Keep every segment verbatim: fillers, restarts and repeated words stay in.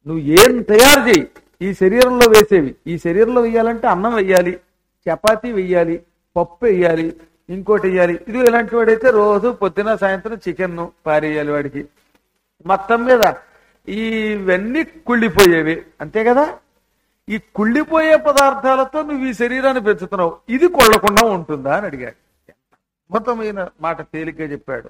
నువ్వు ఏం తయారు చేయి ఈ శరీరంలో వేసేవి. ఈ శరీరంలో వెయ్యాలంటే అన్నం వెయ్యాలి, చపాతీ వెయ్యాలి, పప్పు వెయ్యాలి, ఇంకోటి వెయ్యాలి. ఇది ఇలాంటి వాడైతే రోజు పొద్దున సాయంత్రం చికెన్ పారేయాలి వాడికి. మొత్తం మీద ఇవన్నీ కుళ్ళిపోయేవి, అంతే కదా. ఈ కుళ్ళిపోయే పదార్థాలతో నువ్వు ఈ శరీరాన్ని పెంచుతున్నావు, ఇది కొళ్ళకుండా ఉంటుందా అని అడిగాడు. అద్భుతమైన మాట తేలిగ్గా చెప్పాడు.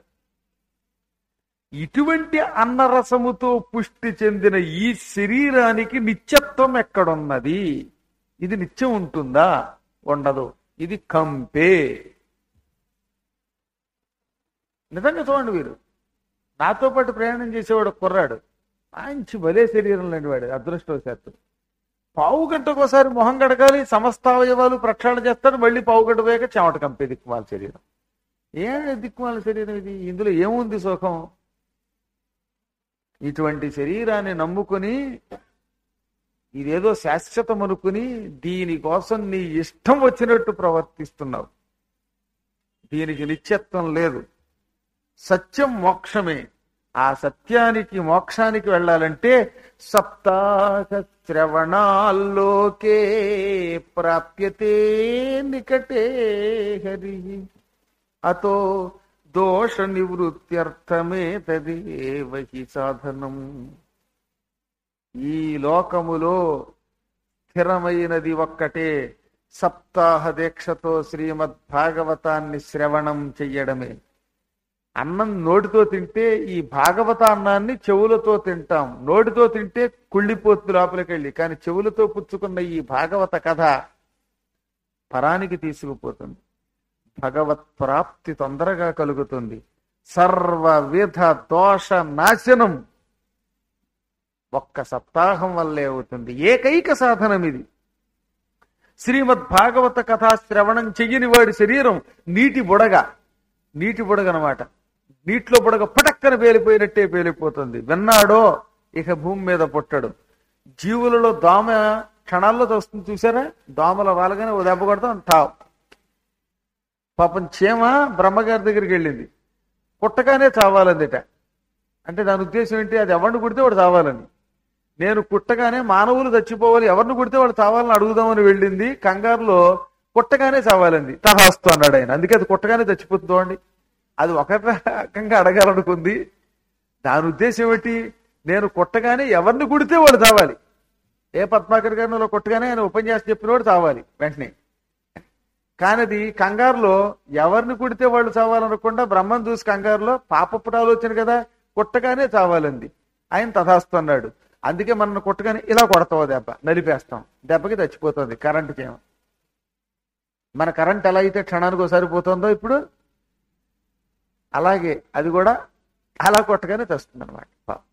ఇటువంటి అన్నరసముతో పుష్టి చెందిన ఈ శరీరానికి నిత్యత్వం ఎక్కడున్నది? ఇది నిత్యం ఉంటుందా? ఉండదు. ఇది కంపే. నిజంగా చూడండి, వీరు నాతో పాటు ప్రయాణం చేసేవాడు కుర్రాడు, మంచి భలే శరీరం లేని వాడు, అదృష్టవశాత్తు. పావు గంటకోసారి మొహం గడగాలి, సమస్త అవయవాలు ప్రక్షాళన చేస్తాడు, మళ్ళీ పావు గంట పోయాక చెమట కంపే దిక్కుమాల శరీరం. ఏ దిక్కుమాల శరీరం ఇది? ఇందులో ఏముంది సుఖం? ఇటువంటి శరీరాన్ని నమ్ముకుని ఇదేదో శాశ్వతం అనుకుని దీనికోసం నీ ఇష్టం వచ్చినట్టు ప్రవర్తిస్తున్నావు. దీనికి నిత్యత్వం లేదు. సత్యం మోక్షమే. ఆ సత్యానికి మోక్షానికి వెళ్ళాలంటే సప్తాహ శ్రవణాల్లోకే ప్రాప్యతే నికటే హరి అతో దోష నివృత్త్యర్థమే తదేవహి సాధనం. ఈ లోకములో స్థిరమైనది ఒక్కటే, సప్తాహ దీక్షతో శ్రీమద్ భాగవతాన్ని శ్రవణం చెయ్యడమే. అన్నం నోటితో తింటే ఈ భాగవత అన్నాన్ని చెవులతో తింటాం. నోటితో తింటే కుళ్ళిపోతుంది లోపలికెళ్ళి, కానీ చెవులతో పుచ్చుకున్న ఈ భాగవత కథ పరానికి తీసుకుపోతుంది. భగవత్ ప్రాప్తి తొందరగా కలుగుతుంది. సర్వ విధ దోష నాశనం ఒక్క సప్తాహం వల్లే అవుతుంది. ఏకైక సాధనం ఇది. శ్రీమద్ భాగవత కథా శ్రవణం చెయ్యని వాడి శరీరం నీటి బుడగ, నీటి బుడగ అనమాట. నీటిలో బుడగ పటక్కన పేలిపోయినట్టే పేలిపోతుంది. విన్నాడో ఇక భూమి మీద పుట్టడు. జీవులలో దోమ క్షణాల్లో వస్తుంది చూసారా? దోమల వాళ్ళగానే ఓ దెబ్బ కొడతాం తావు. పాపం చీమ బ్రహ్మగారి దగ్గరికి వెళ్ళింది, కుట్టగానే చావాలందిట. అంటే దాని ఉద్దేశం ఏంటి? అది ఎవరిని కుడితే వాడు చావాలని. నేను కుట్టగానే మానవులు చచ్చిపోవాలి, ఎవరిని కుడితే వాడు చావాలని అడుగుదామని వెళ్ళింది. కంగారులో కుట్టగానే చావాలంది. తహాస్తు అన్నాడు ఆయన. అందుకే అది కుట్టగానే చచ్చిపోతుందో అండి. అది ఒక రకంగా అడగాలనుకుంది. దాని ఉద్దేశం ఏంటి? నేను కుట్టగానే ఎవరిని కుడితే వాడు చావాలి. ఏ పద్మాకర్ గారిలో కుట్టగానే ఆయన ఉపన్యాసం చెప్పినవాడు చావాలి వెంటనే. కానీ అది కంగారులో ఎవరిని కుడితే వాళ్ళు చావాలనకుండా బ్రహ్మం చూసి కంగారులో పాపపుట ఆలోచన కదా, కుట్టగానే చావాలంది. ఆయన తథాస్తు అన్నాడు. అందుకే మనం కుట్టగానే ఇలా కొడతావు దెబ్బ, నలిపేస్తాం, దెబ్బకి చచ్చిపోతుంది. కరెంటు చేయం. మన కరెంట్ ఎలా అయితే క్షణానికి ఒకసారి పోతుందో ఇప్పుడు, అలాగే అది కూడా అలా కొట్టగానే తెస్తుంది అనమాట.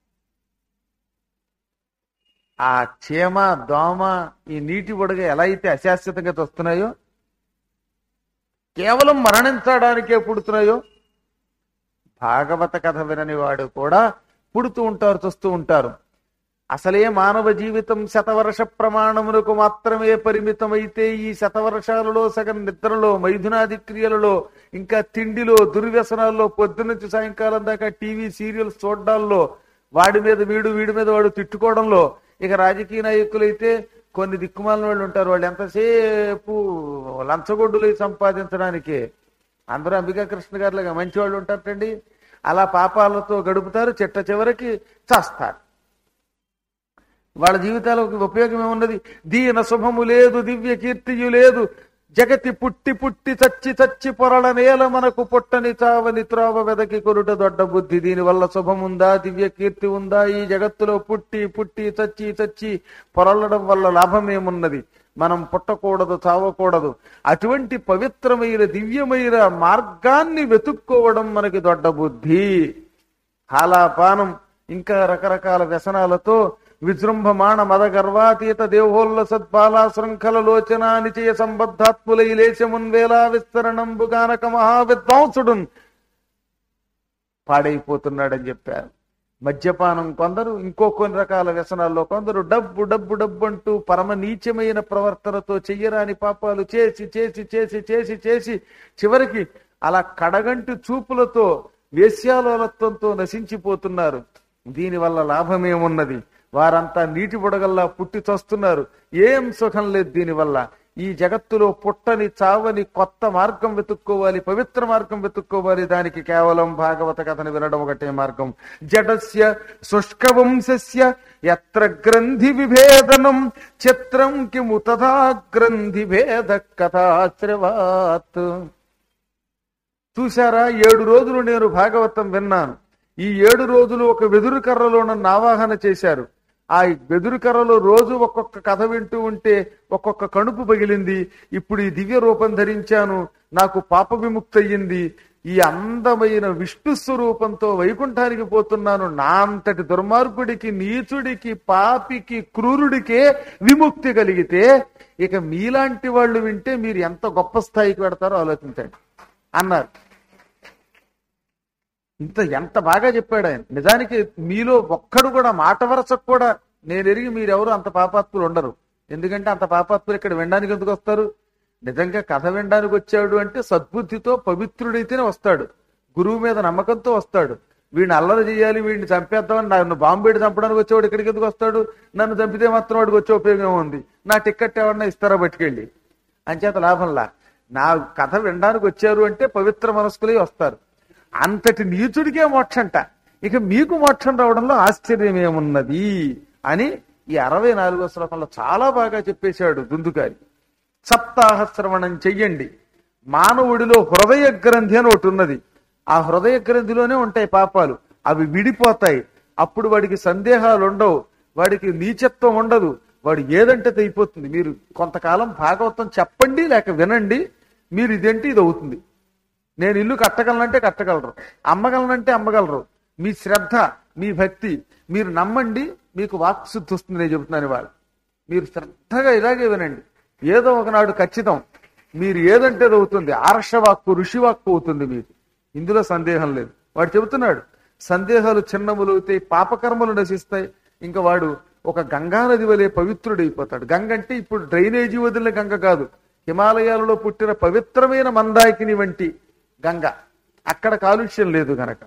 ఆ చీమ దోమ ఈ నీటి బుడగ ఎలా అయితే అశాశ్వతంగా తెస్తున్నాయో, కేవలం మరణించడానికే పుడుతున్నాయో, భాగవత కథ వినని వాడు కూడా పుడుతూ ఉంటారు, చూస్తూ ఉంటారు. అసలే మానవ జీవితం శతవర్ష ప్రమాణమునకు మాత్రమే పరిమితమైతే ఈ శతవర్షాలలో సగం నిద్రలో, మైథునాది క్రియలలో, ఇంకా తిండిలో, దుర్వ్యసనాల్లో, పొద్దునుంచి సాయంకాలం దాకా టీవీ సీరియల్స్ చూడడాల్లో, వాడి మీద వీడు వీడి మీద వాడు తిట్టుకోవడంలో, ఇక రాజకీయ నాయకులైతే కొన్ని దిక్కుమాలిన వాళ్ళు ఉంటారు, వాళ్ళు ఎంతసేపు లంచగొడ్డులు సంపాదించడానికి. అందరూ అంబికా కృష్ణ గారులాగా మంచి వాళ్ళు ఉంటారండి. అలా పాపాలతో గడుపుతారు, చిట్ట చివరికి చేస్తారు. వాళ్ళ జీవితాలకు ఉపయోగం ఏమున్నది? దీన శుభము లేదు, దివ్య కీర్తియు లేదు, జగతి పుట్టి పుట్టి చచ్చి చచ్చి పొరల నేల మనకు పుట్టని చావని త్రోవ వెదకి కొరుట దొడ్డ బుద్ధి. దీని వల్ల శుభముందా, దివ్య కీర్తి ఉందా? ఈ జగత్తులో పుట్టి పుట్టి చచ్చి చచ్చి పొరలడం వల్ల లాభమేమున్నది? మనం పుట్టకూడదు, చావకూడదు. అటువంటి పవిత్రమైన దివ్యమైన మార్గాన్ని వెతుక్కోవడం మనకి దొడ్డ బుద్ధి. హాలాపానం ఇంకా రకరకాల వ్యసనాలతో విజృంభమాణ మద గర్వాతీత దేవోల్ల సద్బాలా శృంఖల లోచన నిచయ సంబద్ధాత్ములై లేచమున్వేలా విస్తరణంబుగానక మహావిద్వాంసుడు పాడైపోతున్నాడని చెప్పారు. మద్యపానం కొందరు, ఇంకో కొన్ని రకాల వ్యసనాల్లో కొందరు, డబ్బు డబ్బు డబ్బు అంటూ పరమ నీచమైన ప్రవర్తనతో చెయ్యరాని పాపాలు చేసి చేసి చేసి చేసి చేసి చివరికి అలా కడగంటి చూపులతో వేశ్యాలోలత్వంతో నశించిపోతున్నారు. దీనివల్ల లాభమేమున్నది? వారంతా నీటి బుడగల్లా పుట్టి చస్తున్నారు. ఏం సుఖం లేదు దీనివల్ల. ఈ జగత్తులో పుట్టని చావని కొత్త మార్గం వెతుక్కోవాలి, పవిత్ర మార్గం వెతుక్కోవాలి. దానికి కేవలం భాగవత కథను వినడం ఒకటే మార్గం. జడస్య శుష్కవంశస్య యత్ర గ్రంథి విభేదనం చిత్రం కిము తథా గ్రంథి భేద కథాశ్రవాత్. చూశారా, ఏడు రోజులు నేను భాగవతం విన్నాను. ఈ ఏడు రోజులు ఒక వెదురు కర్రలో నన్ను ఆవాహన చేశారు. ఆ వెదురు కర్రలో రోజు ఒక్కొక్క కథ వింటూ ఉంటే ఒక్కొక్క కణుపు పగిలింది. ఇప్పుడు ఈ దివ్య రూపం ధరించాను, నాకు పాప విముక్తి అయ్యింది. ఈ అందమైన విష్ణు స్వరూపంతో వైకుంఠానికి పోతున్నాను. నా అంతటి దుర్మార్గుడికి, నీచుడికి, పాపికి, క్రూరుడికే విముక్తి కలిగితే ఇక మీలాంటి వాళ్ళు వింటే మీరు ఎంత గొప్ప స్థాయికి పెడతారో ఆలోచించండి అన్నారు. ఇంత ఎంత బాగా చెప్పాడు ఆయన. నిజానికి మీలో ఒక్కడు కూడా మాట వరసకు కూడా నేను ఎరిగి మీరెవరు అంత పాపాత్ములు ఉండరు. ఎందుకంటే అంత పాపాత్ములు ఇక్కడ వినడానికి ఎందుకు వస్తారు? నిజంగా కథ వినడానికి వచ్చాడు అంటే సద్బుద్ధితో పవిత్రుడైతేనే వస్తాడు, గురువు మీద నమ్మకంతో వస్తాడు. వీడిని అల్లరి చేయాలి, వీడిని చంపేద్దామని నన్ను బాంబేడు చంపడానికి వచ్చేవాడు ఇక్కడికి ఎందుకు వస్తాడు? నన్ను చంపితే మాత్రం వాడికి వచ్చే ఉపయోగం ఉంది. నా టిక్కెట్ ఎవరన్నా ఇస్తారా పట్టుకెళ్ళి? అంచేత లాభంలా. నా కథ వినడానికి వచ్చారు అంటే పవిత్ర మనస్కులే వస్తారు. అంతటి నీచుడికే మోక్షంట, ఇక మీకు మోక్షం రావడంలో ఆశ్చర్యం ఏమున్నది అని ఈ అరవై నాలుగో శ్లోకంలో చాలా బాగా చెప్పేశాడు దుందుకారి. సప్తాహ శ్రవణం చెయ్యండి. మానవుడిలో హృదయ గ్రంథి అని ఒకటి ఉన్నది. ఆ హృదయ గ్రంథిలోనే ఉంటాయి పాపాలు, అవి విడిపోతాయి. అప్పుడు వాడికి సందేహాలు ఉండవు, వాడికి నీచత్వం ఉండదు, వాడు ఏదంటే అయిపోతుంది. మీరు కొంతకాలం భాగవతం చెప్పండి లేక వినండి, మీరు ఇదేంటి ఇది అవుతుంది. నేను ఇల్లు కట్టగలనంటే కట్టగలరు, అమ్మగలనంటే అమ్మగలరు. మీ శ్రద్ధ, మీ భక్తి, మీరు నమ్మండి, మీకు వాక్శుద్ధి వస్తుంది. నేను చెబుతున్నాను వాళ్ళు, మీరు శ్రద్ధగా ఇలాగే వినండి. ఏదో ఒకనాడు ఖచ్చితం మీరు ఏదంటే అది అవుతుంది. ఆర్షవాక్కు, ఋషివాక్కు అవుతుంది మీకు, ఇందులో సందేహం లేదు. వాడు చెబుతున్నాడు సందేహాలు చిన్నములు అవుతాయి, పాపకర్మలు నశిస్తాయి. ఇంకా వాడు ఒక గంగా నది వలె పవిత్రుడైపోతాడు. గంగ అంటే ఇప్పుడు డ్రైనేజీ వదిలిన గంగ కాదు, హిమాలయాలలో పుట్టిన పవిత్రమైన మందాకిని వంటి గంగ. అక్కడ కాలుష్యం లేదు గనక.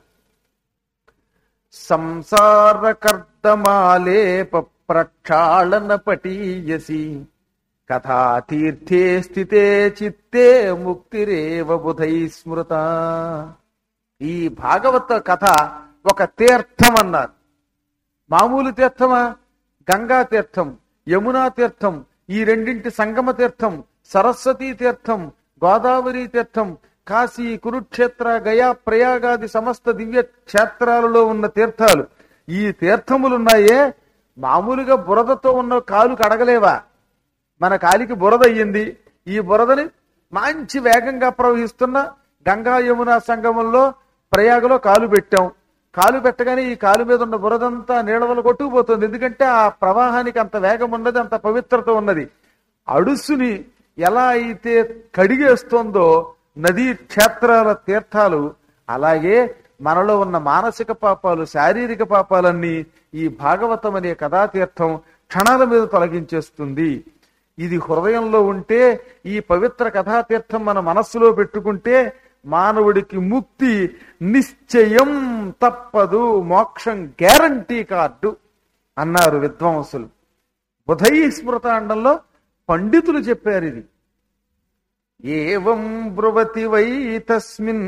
సంసార కర్దమాలేప ప్రక్షాళన పటీయసి కథా తీర్థే స్థితే చిత్తే ముక్తిరేవ బుధై స్మృత. ఈ భాగవత కథ ఒక తీర్థం అన్నారు. మామూలు తీర్థమా? గంగా తీర్థం, యమునా తీర్థం, ఈ రెండింటి సంగమ తీర్థం, సరస్వతీ తీర్థం, గోదావరి తీర్థం, కాశీ, కురుక్షేత్ర, గయా, ప్రయాగాది సమస్త దివ్య క్షేత్రాలలో ఉన్న తీర్థాలు. ఈ తీర్థములున్నాయే, మామూలుగా బురదతో ఉన్న కాలు కడగలేవా? మన కాలికి బురద అయ్యింది. ఈ బురదని మంచి వేగంగా ప్రవహిస్తున్న గంగా యమునా సంగమంలో ప్రయాగలో కాలు పెట్టాం. కాలు పెట్టగానే ఈ కాలు మీద ఉన్న బురదంతా నీడవలు కొట్టుకుపోతుంది. ఎందుకంటే ఆ ప్రవాహానికి అంత వేగం ఉన్నది, అంత పవిత్రత ఉన్నది. అడుసుని ఎలా అయితే కడిగేస్తోందో నదీ క్షేత్రాల తీర్థాలు, అలాగే మనలో ఉన్న మానసిక పాపాలు, శారీరక పాపాలన్నీ ఈ భాగవతం అనే కథాతీర్థం క్షణాల మీద తొలగించేస్తుంది. ఇది హృదయంలో ఉంటే, ఈ పవిత్ర కథాతీర్థం మన మనస్సులో పెట్టుకుంటే మానవుడికి ముక్తి నిశ్చయం, తప్పదు, మోక్షం గ్యారంటీ కార్డు అన్నారు విద్వాంసులు. బుధై స్మృతాండంలో పండితులు చెప్పారు ఇది. ఏవం బ్రువతి వై తస్మిన్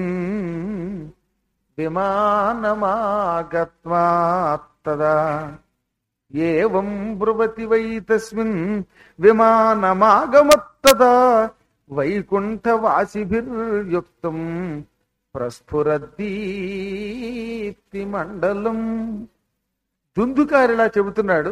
విమానమాగత్వాత్తదా ఏవం బ్రువతి వై తస్మిన్ విమానమాగమత్తదా వైకుంఠవాసిభిర్యుక్తం ప్రస్ఫురద్దీప్తి మండలం. దుందుకారిలా చెబుతున్నాడు.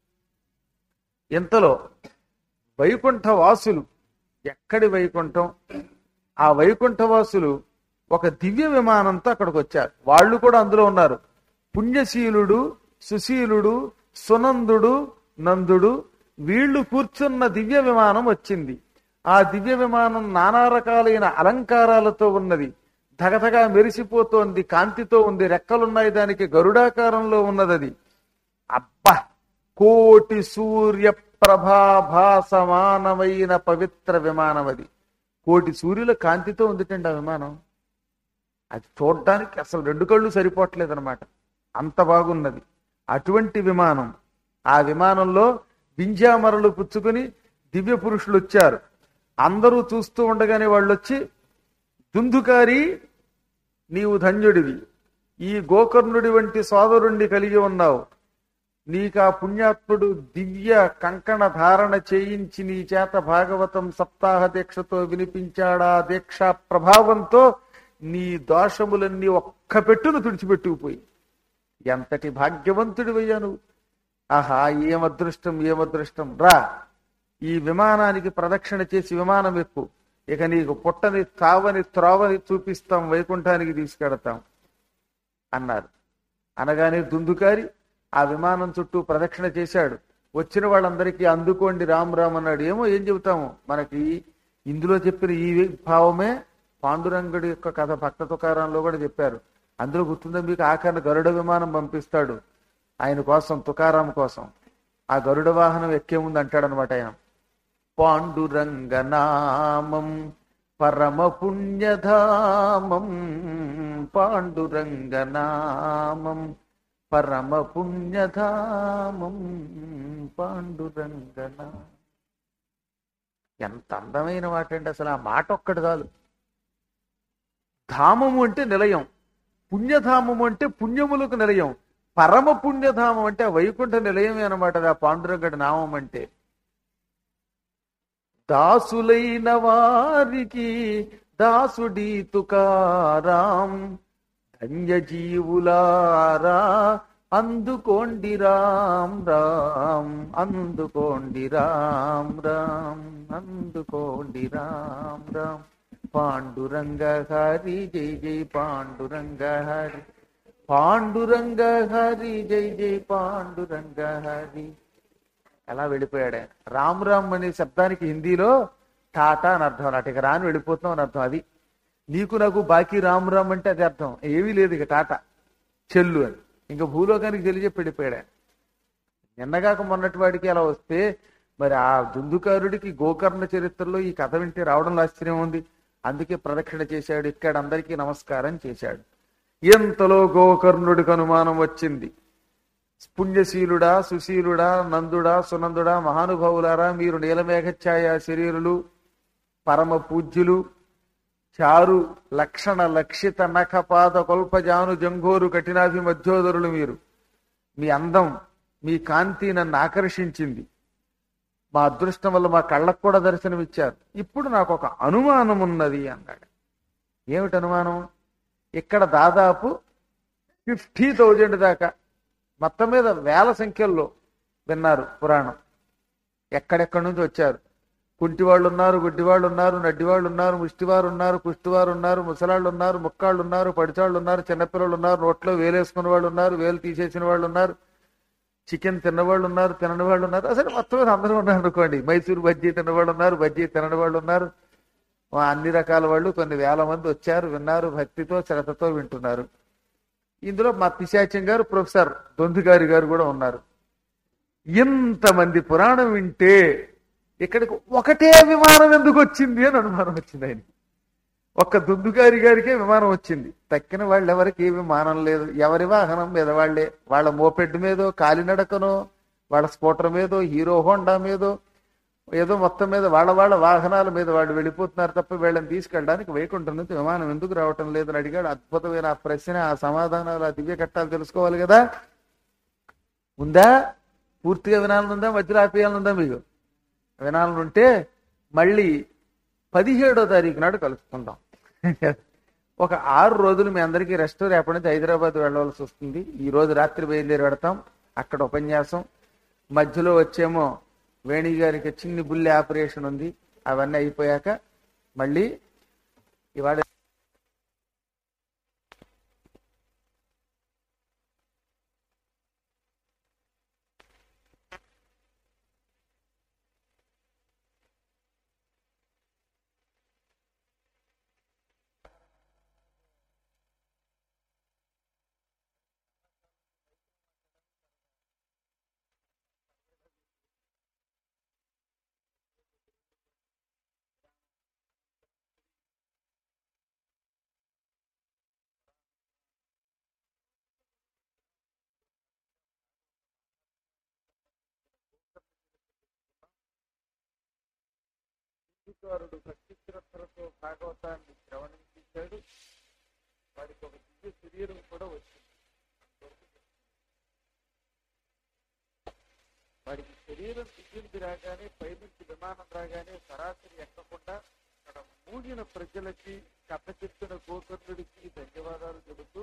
ఎంతలో వైకుంఠవాసులు, ఎక్కడి వైకుంఠం? ఆ వైకుంఠవాసులు ఒక దివ్య విమానంతో అక్కడికి వచ్చారు. వాళ్ళు కూడా అందులో ఉన్నారు. పుణ్యశీలుడు, సుశీలుడు, సునందుడు, నందుడు, వీళ్ళు కూర్చున్న దివ్య విమానం వచ్చింది. ఆ దివ్య విమానం నానా రకాలైన అలంకారాలతో ఉన్నది, ధగధగా మెరిసిపోతోంది, కాంతితో ఉంది, రెక్కలున్నాయి, దానికి గరుడాకారంలో ఉన్నది. అది అబ్బా, కోటి సూర్య ప్రభాభాసమానమైన పవిత్ర విమానం అది. కోటి సూర్యుల కాంతితో ఉందిటండి ఆ విమానం. అది చూడడానికి అసలు రెండు కళ్ళు సరిపోవట్లేదు అనమాట, అంత బాగున్నది. అటువంటి విమానం. ఆ విమానంలో వింజామరలు పుచ్చుకుని దివ్య పురుషులు వచ్చారు. అందరూ చూస్తూ ఉండగానే వాళ్ళు వచ్చి, దుందుకారి నీవు ధన్యుడివి, ఈ గోకర్ణుడి వంటి సోదరుణ్ణి కలిగి ఉన్నావు, నీకు ఆ పుణ్యాత్ముడు దివ్య కంకణ ధారణ చేయించి నీ చేత భాగవతం సప్తాహ దీక్షతో వినిపించాడా దీక్ష ప్రభావంతో నీ దోషములన్నీ ఒక్క పెట్టును తుడిచిపెట్టుకుపోయి ఎంతటి భాగ్యవంతుడివయ్యా నువ్వు. ఆహా, ఏమదృష్టం ఏమదృష్టం, రా ఈ విమానానికి ప్రదక్షిణ చేసి విమానం ఎక్కు, ఇక నీకు పుట్టని తావని త్రోవని చూపిస్తాం, వైకుంఠానికి తీసుకెడతాం అన్నారు. అనగానే దుందుకారి ఆ విమానం చుట్టూ ప్రదక్షిణ చేశాడు. వచ్చిన వాళ్ళందరికీ అందుకోండి రామ్ రామ్ అన్నాడు. ఏమో ఏం చెబుతాము, మనకి ఇందులో చెప్పిన ఈ భావమే పాండురంగుడి యొక్క కథ భక్త తుకారంలో కూడా చెప్పారు. అందులో గుర్తుందా మీకు, ఆఖరణ గరుడ విమానం పంపిస్తాడు ఆయన కోసం, తుకారాం కోసం. ఆ గరుడ వాహనం ఎక్కే ముందు అంటాడు అనమాట ఆయన, పాండురంగనామం పరమ పుణ్యధామం, పాండురంగనామం పరమ పుణ్యధామం, పాండురంగనా. ఎంత అందమైన మాట అండి అసలు. ఆ మాట ఒక్కటి చాలు. ధామము అంటే నిలయం, పుణ్యధామము అంటే పుణ్యములకు నిలయం, పరమ పుణ్యధామం అంటే వైకుంఠ నిలయమే అనమాట ఆ పాండురంగడి నామం అంటే. దాసులైన వారికి దాసుడి తుకారాం, ధన్యజీవులారా అందుకోండి రామ్ రామ్, అందుకోండి రామ్ రామ్, అందుకోండి రామ్ రామ్. పాండురంగ హరి జై జై పాండురంగ హరి, పాండురంగ హరి జై జై పాండురంగ హరి. ఎలా వెళ్ళిపోయాడే. రామ్ రామ్ అనే శబ్దానికి హిందీలో టాటా అని అర్థం అన్నట్టు, ఇక రాని వెళ్ళిపోతున్నాం అని అర్థం. అది నీకు నాకు బాకీ రామ్ రామ్ అంటే అది అర్థం, ఏమీ లేదు ఇక టాటా చెల్లు అని. ఇంకా భూలోకానికి తెలియజెప్పి వెళ్ళిపోయాడు. నిన్నగాక మొన్నటి వాడికి అలా వస్తే మరి ఆ దుందుకారుడికి గోకర్ణ చరిత్రలో ఈ కథ వింటే రావడంలో ఆశ్చర్యం ఉంది. అందుకే ప్రదక్షిణ చేశాడు, ఇక్కడ అందరికీ నమస్కారం చేశాడు. ఎంతలో గోకర్ణుడికి అనుమానం వచ్చింది. పుణ్యశీలుడా, సుశీలుడా, నందుడా, సునందుడా, మహానుభావులారా, మీరు నీలమేఘఛాయ శరీరులు, పరమ పూజ్యులు, చారు లక్షణ లక్షిత నఖపాద కొల్పజాను జంఘోరు కఠినాభి మధ్యోదరులు మీరు. మీ అందం, మీ కాంతి నన్ను ఆకర్షించింది. మా అదృష్టం వల్ల మా కళ్ళకు కూడా దర్శనమిచ్చారు. ఇప్పుడు నాకు ఒక అనుమానం ఉన్నది అన్నాడు. ఏమిటి అనుమానం? ఇక్కడ దాదాపు ఫిఫ్టీ థౌజండ్ దాకా మొత్తం మీద వేల సంఖ్యల్లో విన్నారు పురాణం. ఎక్కడెక్కడి నుంచి వచ్చారు. కుంటివాళ్ళు ఉన్నారు, గుడ్డివాళ్ళు ఉన్నారు, నడ్డివాళ్ళు ఉన్నారు, ముష్టివారు ఉన్నారు, కుష్టివారు ఉన్నారు, ముసలాళ్ళు ఉన్నారు, ముక్కాళ్ళు ఉన్నారు, పడిచాళ్ళు ఉన్నారు, చిన్నపిల్లలు ఉన్నారు, నోట్లో వేలేసుకున్న వాళ్ళు ఉన్నారు, వేలు తీసేసిన వాళ్ళు ఉన్నారు, చికెన్ తిన్నవాళ్ళు ఉన్నారు, తినని వాళ్ళు ఉన్నారు. అసలు మొత్తం మీద అందరూ ఉన్నారు అనుకోండి. మైసూరు బజ్జీ తిన్నవాళ్ళు ఉన్నారు, బజ్జీ తినని వాళ్ళు ఉన్నారు, అన్ని రకాల వాళ్ళు కొన్ని వేల మంది వచ్చారు, విన్నారు, భక్తితో శ్రద్ధతో వింటున్నారు. ఇందులో మా పిశాచం గారు, ప్రొఫెసర్ దొందుగారి గారు కూడా ఉన్నారు. ఇంతమంది పురాణం వింటే ఇక్కడికి ఒకటే విమానం ఎందుకు వచ్చింది అని అనుమానం వచ్చింది ఆయన. ఒక్క దుందుగారి గారికే విమానం వచ్చింది, తక్కిన వాళ్ళు ఎవరికి ఏ విమానం లేదు. ఎవరి వాహనం మీద వాళ్లే, వాళ్ళ మోపెడ్ మీదో, కాలినడకనో, వాళ్ళ స్కూటర్ మీదో, హీరో హోండా మీదో, ఏదో మొత్తం మీద వాళ్ళ వాళ్ళ వాహనాల మీద వాళ్ళు వెళ్ళిపోతున్నారు తప్ప వీళ్ళని తీసుకెళ్ళడానికి వైకుంఠం నుంచి విమానం ఎందుకు రావటం లేదని అడిగాడు. అద్భుతమైన ఆ ప్రశ్న, ఆ సమాధానాలు, ఆ దివ్య కట్టాలు తెలుసుకోవాలి కదా. ఉందా? పూర్తిగా వినాలని ఉందా? మధ్యలో ఆపేయాలని ఉందా? మీకు వినాలని ఉంటే మళ్ళీ పదిహేడో తారీఖు నాడు కలుసుకుందాం. ఒక ఆరు రోజులు మీ అందరికీ రెస్ట్. రేపటి నుంచి హైదరాబాద్ వెళ్ళవలసి వస్తుంది. ఈ రోజు రాత్రి బయలుదేరి పెడతాం, అక్కడ ఉపన్యాసం. మధ్యలో వచ్చేమో వేణి గారికి చిన్ని బుల్లి ఆపరేషన్ ఉంది. అవన్నీ అయిపోయాక మళ్ళీ ఇవాళ శ్రీవారుడు భక్తి శ్రద్ధలతో భాగవతాన్ని శ్రవణించాడు. వాడికి ఒక దివ్య శరీరం కూడా వచ్చింది. వాడికి శరీరం దిగింది రాగానే, పైనుంచి విమానం రాగానే సరాసరి ఎక్కకుండా అక్కడ మూగిన ప్రజలకి, కథ చెప్పిన గోకర్ణుడికి ధన్యవాదాలు చెబుతూ,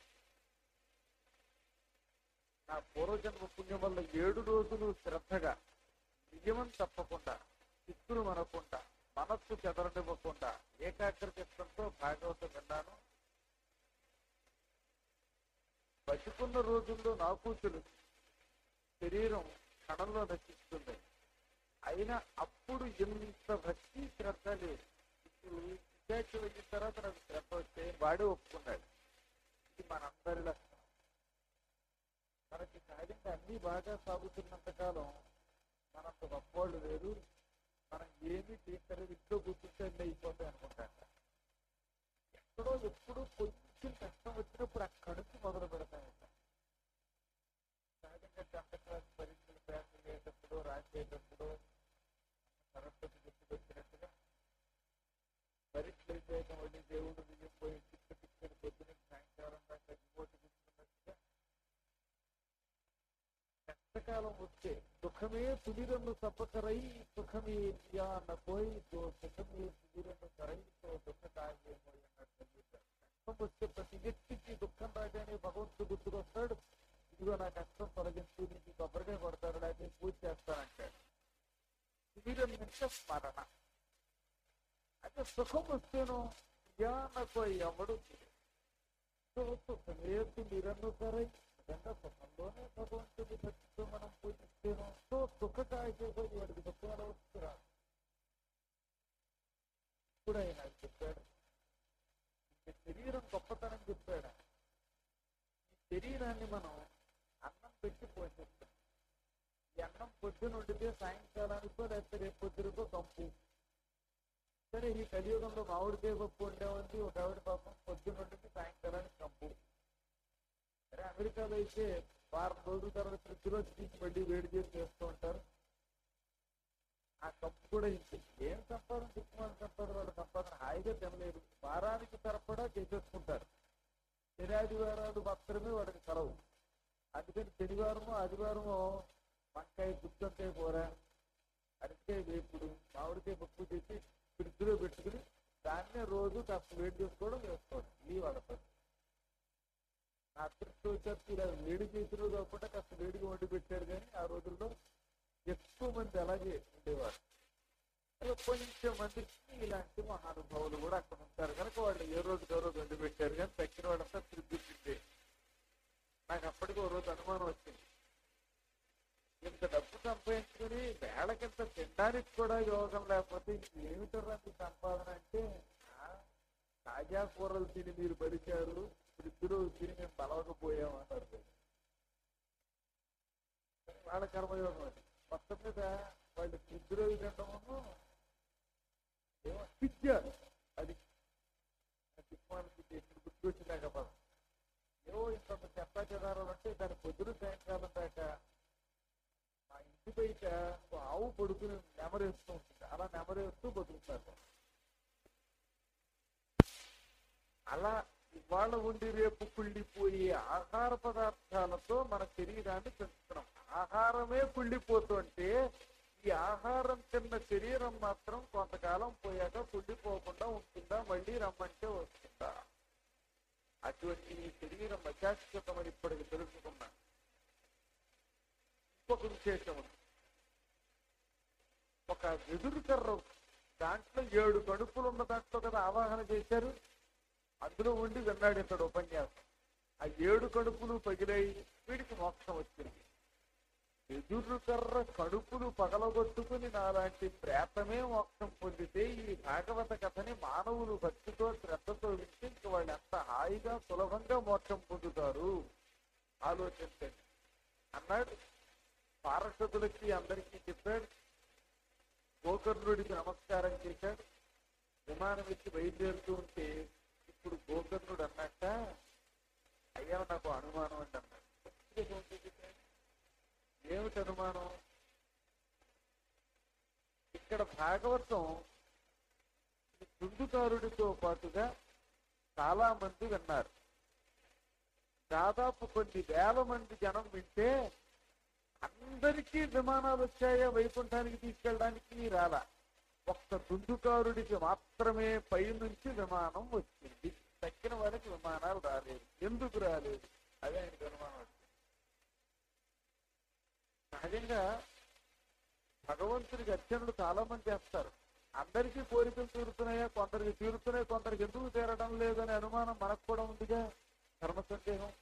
నా పూర్వజన్మ పుణ్యం వల్ల ఏడు రోజులు శ్రద్ధగా, నియమం తప్పకుండా, చిత్తులు అనకుండా, మనస్సు చెదరనివ్వకుండా ఏకాగ్రచిత్తంతో భాగవతం విన్నాను. బతుకున్న రోజుల్లో నాకు తెలుసు శరీరం క్షణంలో నశిస్తుంది. అయినా అప్పుడు ఎంత భక్తి శ్రద్ధ లేదు. ఇప్పుడు విద్యార్థి వచ్చిన తర్వాత నాకు శ్రద్ధ వస్తే వాడే ఒప్పుకున్నాడు. ఇది మనందరి లక్షణం. మనకి సహజంగా అన్ని బాగా సాగుతున్నంతకాలం మనంత గొప్పవాళ్ళు వేరు, మనం ఏమీ తీసుకోలేదు, ఇంట్లో కూర్చుంటే అన్నీ అయిపోతాయి అనుకుంటాను. ఎక్కడో ఎప్పుడు కొంచెం కష్టం వచ్చినప్పుడు అక్కడి నుంచి మొదలు పెడతాయంట. సహజంగా టెన్త్ క్లాస్ పరీక్షలు ప్యాస్ అయ్యేటప్పుడు, రాసేటప్పుడు సరస్వతి గుర్తుకు వచ్చినట్టుగా పరీక్షలు అయిపోయాక మళ్ళీ దేవుడు బియ్యం పోయి టిక్కు టిక్కని పొద్దున సాయంకాలం దాకా రిపోర్ట్ తీసుకున్నట్టుగా కష్టకాలం వస్తే సుఖమే సుడిరన్ను తప్పకరై సుఖమే అన్న పోయి సుఖమే సుడిరన్ను కరైతో దుఃఖ కాయపోయి అన్నట్టు కష్టం వస్తే ప్రతి వ్యక్తికి దుఃఖం రాగానే భగవంతుడు గుర్తుకొస్తాడు. ఇదిగో నా కష్టం తొలగించు, నీకు కొబ్బరికాయ కొడతాడు, లేకపోతే పూజ చేస్తానంటాడు. సుడిరన్నంటే స్మరణ. అయితే సుఖం వస్తేనో అన్నకో ఎవడు సుఖమే సుడిరన్ను కరై, నిజంగా సుఖంలోనే భగవంతుడి భక్తితో మనం పూజిస్తేనో సో దుఃఖ కాయపోయి వాడికి దుఃఖం ఎలా వస్తురా. ఇప్పుడు ఆయన చెప్పాడు, ఈ శరీరం గొప్పతనం చెప్పాడు. ఈ శరీరాన్ని మనం అన్నం పెట్టి పోషిస్తాం. ఈ అన్నం పొద్దున వండితే సాయంకాలానికో లేకపోతే రేపు పొద్దునకో కంపు. సరే, ఈ కలియుగంలో మామిడికాయ పప్పు ఉండేవండి, ఒక ఆవిడ పాపం పొద్దున వండితే సాయంకాలానికి కంపు. సరే, అమెరికాలో అయితే వారం రోజుల తర్వాత ప్రతిరోజు తీసి మళ్ళీ వేడి చేసి చేస్తూ ఉంటారు. ఆ కంపు కూడా ఇంతే. ఏం సంపాదన, దిక్కుమాల సంపాదన, వాళ్ళ సంపాదన హాయిగా తినలేరు. వారానికి సరిపడా చేసేసుకుంటారు. శనివారాలు మాత్రమే వాడికి సెలవు. అందుకని శనివారము ఆదివారము వంకాయ గుత్తంకాయ కూర, అరటికాయ వేపుడు, మామిడికాయ పప్పు చేసి ఫ్రిడ్జ్లో పెట్టుకుని దాన్నే రోజు కాస్త వేడి చేసుకోవడం వేసుకోవడం. ఈ వాళ్ళ పని. నా అదృష్టం వచ్చేసి ఇలా వేడి చేసిన కాకుండా కాస్త వేడిగా వండి పెట్టారు. కానీ ఆ రోజుల్లో ఎక్కువ మంది అలాగే ఉండేవారు. కొంచెం మందికి ఇలాంటి మహానుభావులు కూడా అక్కడ ఉంటారు కనుక వాళ్ళు ఏ రోజుకి ఏ రోజు వండి పెట్టారు. కానీ తక్కిన వాళ్ళంతా ఫ్రిడ్జ్ తింటే నాకు అప్పటికి ఒక రోజు అనుమానం వచ్చింది. ఇంత డబ్బు సంపాదించుకుని వేళకింత తినడానికి కూడా యోగం లేకపోతే ఇంకేమిటరా మీ సంపాదన అంటే, తాజా కూరలు తిని మీరు పరిచారు, ఫ్రిడ్జ్లో తిని మేము బలవకపోయామన్నారు. వాళ్ళ కర్మయోగం అది. మొత్తం మీద వాళ్ళు ఫ్రిడ్జ్లో తినడము ఏమో పిచ్చారు. అది దిక్మానికి ఇప్పుడు గుర్తొచ్చినాక పదం ఏవో ఇంత చెత్తా చెదారాలు అంటే దాని పొద్దున సాయంకాలం దాకా మా ఇంటి బయట ఆవు పడుకుని నెమరేస్తూ ఉంటుంది. అలా నెమరేస్తూ బతుకుతారు. అలా ఇవాళ ఉండి రేపు కుళ్ళిపోయే ఆహార పదార్థాలతో మన శరీరాన్ని పెంచుతున్నాం. ఆహారమే కుళ్ళిపోతుంటే ఈ ఆహారం తిన్న శరీరం మాత్రం కొంతకాలం పోయాక కుళ్ళిపోకుండా ఉంటుందా, మళ్ళీ రమ్మంటే వస్తుందా? అటువంటి ఈ శరీరం అశాశ్వతమని ఇప్పటికి తెలుసుకున్నా. ఇంకొక విశేషం ఉంది. ఒక వెదురు కర్ర, దాంట్లో ఏడు కడుపులు ఉన్న దాంట్లో కదా ఆవాహన చేశారు. అందులో ఉండి విన్నాడు ఇతడు ఉపన్యాసం. ఆ ఏడు కడుపులు పగిలాయి, వీడికి మోక్షం వచ్చింది. ఎదురు కర్ర కడుపులు పగలగొట్టుకుని నాలాంటి ప్రేతమే మోక్షం పొందితే ఈ భాగవత కథని మానవులు భక్తితో శ్రద్ధతో వింటే ఇంక వాళ్ళు ఎంత హాయిగా సులభంగా మోక్షం పొందుతారు ఆలోచించండి అన్నాడు. పార్షదులకి అందరికీ చెప్పాడు. గోకర్ణుడికి నమస్కారం చేశాడు. విమానం ఎక్కి బయలుదేరుతూ ఉంటే ఇప్పుడు గోకర్ణుడు అన్నట్ట, అయ్యా నాకు అనుమానం అంటే అన్నాడు. ఏమిటి అనుమానం? ఇక్కడ భాగవతం దుందుకారుడితో పాటుగా చాలా మంది విన్నారు. దాదాపు కొన్ని వేల మంది జనం వింటే అందరికీ విమానాలు వచ్చాయా వైకుంఠానికి తీసుకెళ్ళడానికి రాలా. ఒక్క దుందుకారుడికి మాత్రమే పైనుంచి విమానం వచ్చింది. తక్కిన వారికి విమానాలు రాలేదు. ఎందుకు రాలేదు? అదే ఆయనకి అనుమానం వచ్చింది. సహజంగా భగవంతుడికి అర్చనలు చాలా మంది చేస్తారు. అందరికీ కోరికలు తీరుతున్నాయా? కొందరికి తీరుతున్నాయి, కొందరికి ఎందుకు తీరడం లేదనే అనుమానం మనకు కూడా ఉందిగా. ధర్మ సందేహం.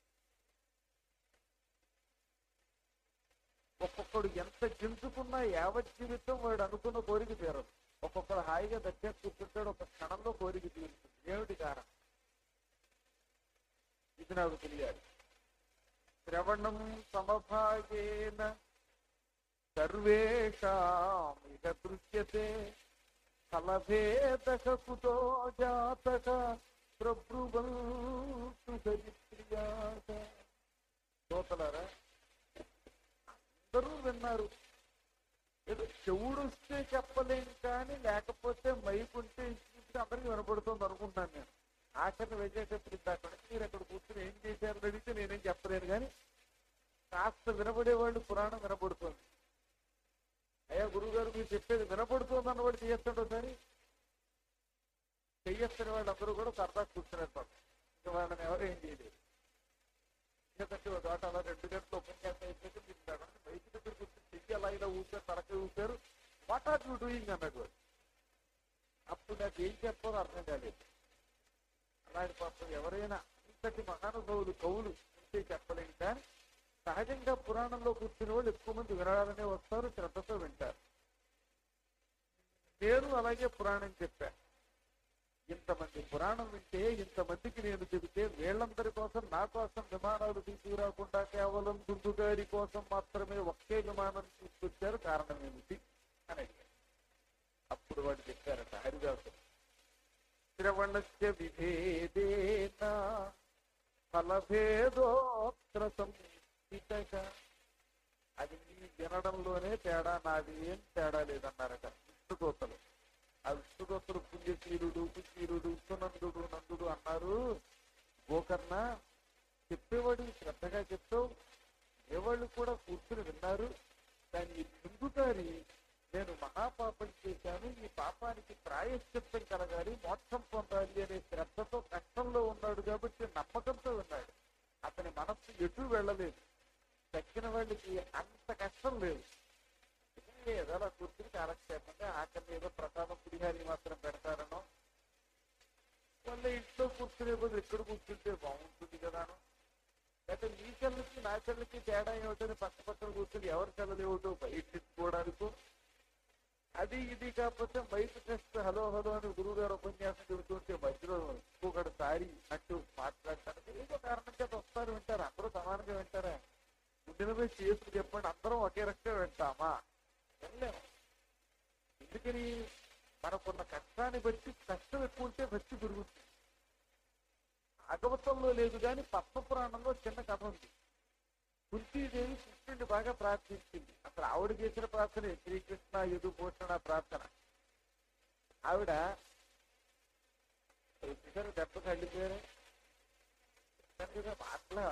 ఒక్కొక్కడు ఎంత గింజుకున్నా యావత్ జీవితం వాడు అనుకున్న కోరిక తీరదు. ఒక్కొక్కడు హాయిగా దగ్గర కూర్చుంటాడు, ఒక క్షణంలో కోరిక తీరుతుంది. ఏమిటి కారణం? ఇది నాకు తెలియాలి. శ్రవణం సమభాగేన సర్వేషాం ఇక దృశ్యతే ఫలభేదక కుతో జాతక ప్రబ్రువంతు సరిప్రియాక. తోతలారా, అందరూ విన్నారు. ఏదో చెవుడొస్తే చెప్పలేం, కానీ లేకపోతే మైకుంటే ఇంటి అందరికీ వినపడుతుంది అనుకుంటున్నాను నేను. ఆఖరిని వెంకటేశ్వర దాకా మీరు అక్కడ కూర్చొని ఏం చేశారని అడిగితే నేనేం చెప్పలేను, కానీ కాస్త వినపడేవాళ్ళు పురాణం వినపడుతోంది. అయ్యా గురువు గారు మీరు చెప్పేది వినపడుతుంది అన్నవాడు చేయొస్తాడు కానీ చెయ్యొస్తున్న వాళ్ళు అందరూ కూడా సరదా కూర్చున్నారు. ఇంకా వాళ్ళని ఎవరు ఏం చేయలేదు. ఎందుకంటే ఒక చోట అలా రెండు గంటలు ఉపన్యాసం అయిపోతే తింటాడు. బయట దగ్గర కూర్చొని చెయ్యి అలా ఇలా ఊపారు, తలకే ఊపారు. వాట్ ఆర్ యూ డూయింగ్ అన్నాడు వాడు. అప్పుడు నాకు ఏం చెప్పాలో అర్థం కాలేదు. అలాంటి పాపం ఎవరైనా ఇంతటి మహానుభావులు కవులు ఉంటే చెప్పలేం, కానీ సహజంగా పురాణంలో కూర్చునే వాళ్ళు ఎక్కువ మంది వినాలనే వస్తారు, శ్రద్ధతో వింటారు. నేను అలాగే పురాణం చెప్పా. ఇంతమంది పురాణం వింటే, ఇంతమందికి నేను చెబితే, వీళ్ళందరి కోసం నా కోసం విమానాలు తీసుకురాకుండా కేవలం దుర్దుగారి కోసం మాత్రమే ఒకే విమానం తీసుకొచ్చారు, కారణం ఏమిటి అని అడిగారు. అప్పుడు వాడు చెప్పారట హరిదాసు, శ్రవణస్య విభేదేన ఫలభేదోత్ర సంహితగా. అది నీ వినడంలోనే తేడా, నాది ఏం తేడా లేదన్నారట విష్ణుదూతలు. ఆ విష్ణుదూతలు పుణ్యశీలుడు, కుశీలుడు, సునందుడు, నందుడు అన్నారు. గోకర్ణ చెప్పేవాడు శ్రద్ధగా చెప్తావు, ఏవాళ్ళు కూడా కూర్చుని విన్నారు. దాన్ని దుందుతారి నేను మహాపాపం చేశాను, ఈ పాపానికి ప్రాయశ్చిత్తం కలగాలి, మోక్షం పొందాలి అనే శ్రద్ధతో కష్టంలో ఉన్నాడు కాబట్టి నమ్మకంతో ఉన్నాడు. అతని మనస్సు ఎటు వెళ్ళలేదు. తక్కిన వాళ్ళకి అంత కష్టం లేదు. ఏదో అలా కూర్చుని కాలక్షేపంగా ఆఖరి ఏదో ప్రసాదం పుడిహారి మాత్రం పెడతారనో, వాళ్ళ ఇంట్లో కూర్చునే బదులు ఎక్కడ కూర్చుంటే బాగుంటుంది కదాను. అయితే నీ కళ్ళకి నా కళ్ళకి తేడా ఏమిటని పక్క పక్కన కూర్చుని ఎవరి కళ్ళలు ఏమిటో బయట తెచ్చుకోవడానికో, అది ఇది కాకపోతే బయట టెస్ట్ హలో హలో అని గురువు గారు ఉపన్యాసం చెబుతుంటే మధ్యలో ఇంకొకటి సారి అట్టు మాట్లాడటానికి ఏదో కారణం చేత వస్తారు, వింటారు. అందరూ సమానంగా వింటారా? ముందునమే చేసి చెప్పండి, అందరం ఒకే రకంగా వింటామా? వినలేము. ఎందుకని? మనకున్న కష్టాన్ని బట్టి కష్టం ఎక్కువ ఉంటే భక్తి పెరుగుతుంది. భాగవతంలో లేదు కానీ పద్మపురాణంలో చిన్న కథ ఉంది. కుంతీదేవి కృష్ణుడిని బాగా ప్రార్థించింది. అసలు ఆవిడ చేసిన ప్రార్థన శ్రీకృష్ణ యదు పోషణ ప్రార్థన. ఆవిడ దెబ్బకి అల్లిపోయారు అట్లా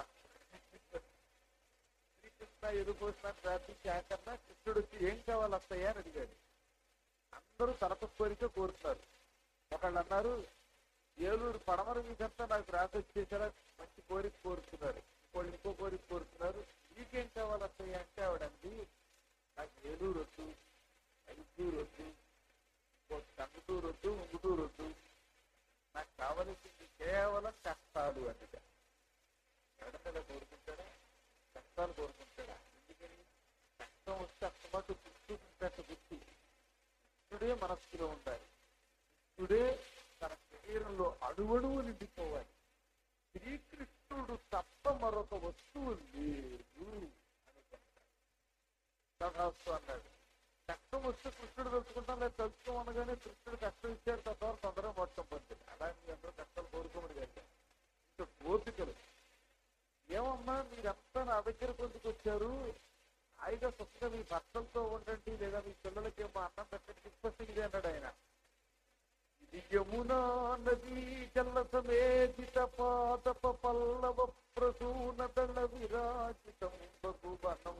శ్రీకృష్ణ యదు పోషణ ప్రార్థించి ఆకన్నా కృష్ణుడు వచ్చి ఏం కావాలి అత్తయ్య అని అడిగాడు. అందరూ తలప కోరిక కోరుతున్నారు. ఒకళ్ళు అన్నారు ఏలూరు పడమర మీదంతా నాకు రాసి వచ్చేసారా మంచి కోరిక కోరుతున్నారు. వాళ్ళు ఇంకో కోరిక కోరుతున్నారు. మీకేం కావాలి అత్తయ్య అంటే ఆవిడండి నాకు ఏలూరు వద్దు, ఐదుగురు వద్దు, కంగుటూరు వద్దు, ఉంగుటూరు వద్దు, నాకు కావలసింది కేవలం కష్టాలు అన్నట. ఎవడన్నా కోరుకుంటాడా? కష్టాలు కోరుకుంటాడా? ఎందుకని? కష్టం వస్తే అస్తమాటు గుర్తుంటే గుర్తు కృష్ణుడే మనస్సులో ఉండాలి. కృష్ణుడే తన శరీరంలో అడువడువు నిండిపోవాలి. శ్రీకృష్ణుడు తప్ప మరొక వస్తువు లేదు అని కథాస్తు అన్నాడు. కష్టం వస్తే కృష్ణుడు తెలుసుకుంటాం, లేదా తెలుసుకోమనగానే కృష్ణుడు కష్టం ఇచ్చాడు తప్ప తొందరగా మోక్షం పొందాడు. అలాగే అందరూ కష్టాలు కోరుకోమని కదా. ఇంకా గోపికలు ఏమమ్మా మీరంతా నా దగ్గర పొందుకొచ్చారు, హాయిగా స్వచ్ఛంగా మీ భర్తలతో ఉండండి, లేదా మీ పిల్లలకి ఏమో అన్నం పెట్టండి, స్పష్టం ఇదే అన్నాడు ఆయన. యమునా నదీ జల సమేత పాదప పల్లవ ప్రసూన దళ విరాజితం బహువనం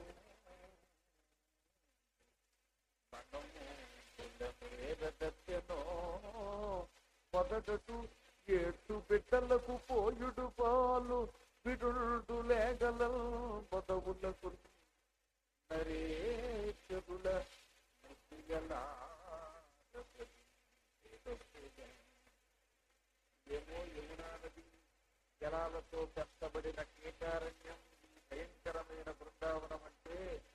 దత్యనో మొదటటు ఏటు బిడ్డలకు పోయుడు పాలు విడుడు లేగల పదవులకు నరేశుల ఏమో యమునా నది జలాలతో కట్టబడిన కేకారణ్యం భయంకరమైన బృందావనం అంటే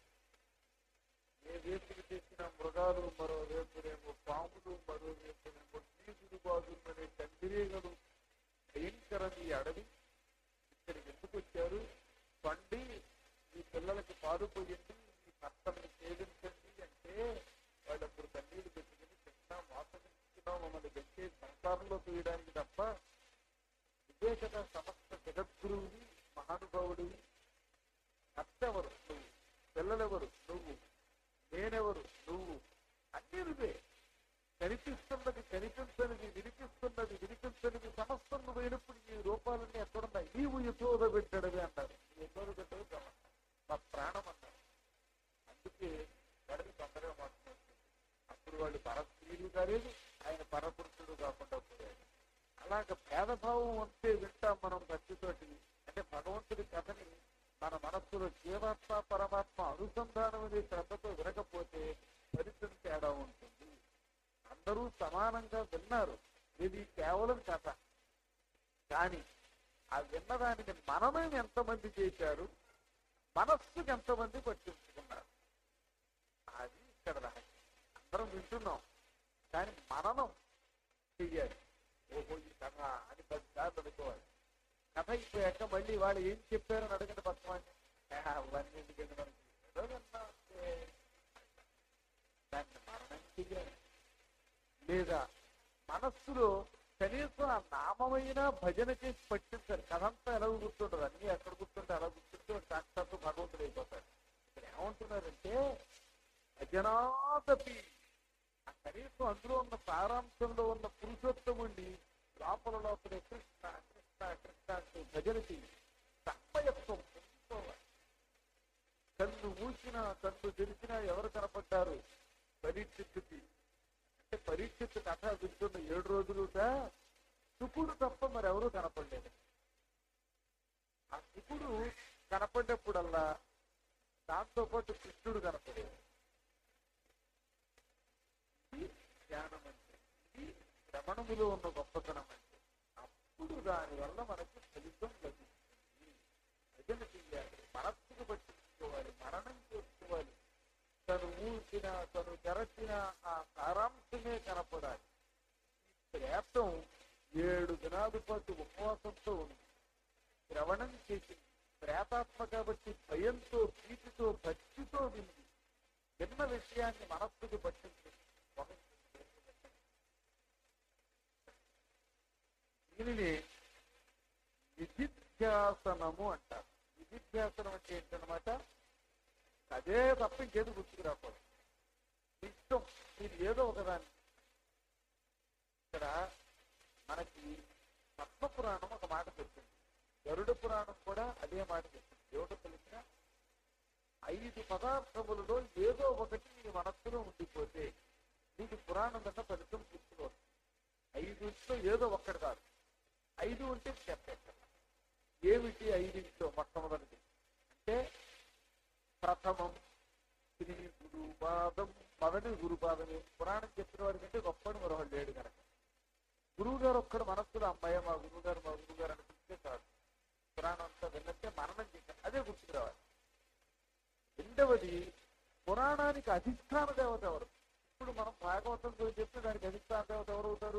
ఏ వేపుకి చేసిన మృగాలు మరో వేపునేమో పాములు మరో వేపునేమో నీగుడు బాదులు అనే కందిరీగలు భయంకరం ఈ అడవి. ఇక్కడికి ఎందుకు వచ్చారు? పండి ఈ పిల్లలకి పాలు పోయండి, ఈ భర్తల్ని సేవించండి అంటే వాళ్ళప్పుడు కన్నీళ్ళు పెట్టుకుని చిన్న మోసగిస్తున్నాం మమ్మల్ని పెంచే సంసారంలో తీయడానికి తప్ప వివేకత సమస్త జగద్గురువుని మహానుభావుడివి. భర్తెవరు? నువ్వు. పిల్లలెవరు? నువ్వు. నేనెవరు? నువ్వు. అన్నీ నువ్వే. కనిపిస్తున్నది కనిపించనిది, వినిపిస్తున్నది వినిపించనిది సమస్తం నువ్వైనప్పుడు ఈ రూపాలన్నీ ఎక్కడున్నాయి? నీవు యశోద పెట్టడమే అన్నారు. యశోద పెట్టడం మా ప్రాణం అన్నారు. అందుకే వాడికి తొందరగా మాట్లాడుతుంది. అప్పుడు వాళ్ళు పరస్త్రీలు కాలేదు, ఆయన పరపురుషుడు కాకుండా పోయాడు. అలాగ భేదభావం అంటే వింటాం మనం భక్తితోటి. అంటే భగవంతుడి కథని మన మనస్సులో జీవాత్మ పరమాత్మ అనుసంధానం అనే శ్రద్ధతో వినకపోతే ఫలితం తేడా ఉంటుంది. అందరూ సమానంగా విన్నారు, ఇది కేవలం కథ. కానీ ఆ విన్నదానికి మననం ఎంతమంది చేశారు, మనస్సుకి ఎంతమంది పట్టించుకున్నారు, అది ఇక్కడ రహస్యం. అందరం వింటున్నాం కానీ మననం చెయ్యాలి. ఓహో ఈ కథ అని పది సార్లు అనుకోవాలి. కథ అయిపోయాక మళ్ళీ వాళ్ళు ఏం చెప్పారని అడగండి పక్కవాడిని. అవన్నీ ఎందుకంటే మనకి ఏదో విన్నా దాన్ని మననం చెయ్యాలి. లేదా మనస్సులో కనీసం ఆ నామమైన భజన చేసి పట్టించారు. కథంతా ఎలా గుర్తుండదు, అన్ని ఎక్కడ గుర్తుంటే అలా గుర్తుంటే సాక్షాత్తు భగవంతుడు అయిపోతాడు. ఇక్కడ ఏమంటున్నారంటే భజనాదపి ఆ కనీసం అందులో ఉన్న సారాంశంలో ఉన్న పురుషోత్తముండి లోపల లోపలే కృష్ణ కృష్ణ కృష్ణ అంటూ భజన చేయి. తన్మయత్వం తెలుసుకోవాలి. కన్ను మూసినా కన్ను తెరిచినా ఎవరు కనపడ్డారు? పరీక్షిత్తుకి. అంటే పరీక్షిత్తు కథ వింటున్న ఏడు రోజులుగా శుకుడు తప్ప మరెవరూ కనపడలేదు. ఆ శుకుడు కనపడినప్పుడల్లా దాంతో పాటు కృష్ణుడు కనపడేది. ఇది ధ్యానం అంటే, ఇది శ్రవణములో ఉన్న గొప్పతనం అంటే. అప్పుడు దానివల్ల మనకు ఫలితం లభిస్తుంది. భజన చెయ్యాలి, మనస్సుకు పట్టించుకోవాలి, మరణం చేసుకోవాలి. తను ఊసిన తను తెరచిన ఆ సారాంశమే కనపడాలి. ఈ శ్రేష్టం ఏడు దినాల పాటు ఉపవాసంతో ఉంది, శ్రవణం చేసింది. ప్రేతాత్మ కాబట్టి భయంతో భీతితో భక్తితో వింది. విన్న విషయాన్ని మనస్సుకు పట్టించింది. దీనిని నిధిధ్యాసనము అంటారు. నిధిధ్యాసనం అంటే ఏంటన్నమాట? అదే తప్ప ఇంకేదో గుర్తుకు రాకూడదు. ఇష్టం మీరు ఏదో ఒకదాన్ని. ఇక్కడ మనకి పద్మపురాణం ఒక మాట చెప్తుంది, గరుడ పురాణం కూడా అదే మాట చెప్తుంది. ఏమిటో తెలిసిన ఐదు పదార్థములలో ఏదో ఒకటి నీ మనస్సులో ఉండిపోతే నీకు పురాణం కన్నా ఫలితం పుట్టుకోవచ్చు. ఐదులో ఏదో ఒక్కటి కాదు, ఐదు ఉంటే చెప్పేస్తా. ఏమిటి ఐదింట్లో? మొట్టమొదటిది అంటే ప్రథమం శ్రీ గురుపాదం. మొదటి గురుపాదమే. పురాణం చెప్పిన వాడి కంటే గొప్పని మరొకటి లేడు కనుక గురువు గారు ఒక్కడు మనస్సులో అమ్మాయి మా గురువు గారు మా గురువు గారు అనిపిస్తే కాదు. పురాణం అంతా విన్నట్టే మననం చేశారు, అదే గుర్తుకు రావాలి. రెండవది పురాణానికి అధిష్టాన దేవత ఎవరు? ఇప్పుడు మనం భాగవతం గురించి చెప్తే దానికి అధిష్టాన దేవత ఎవరు అవుతారు?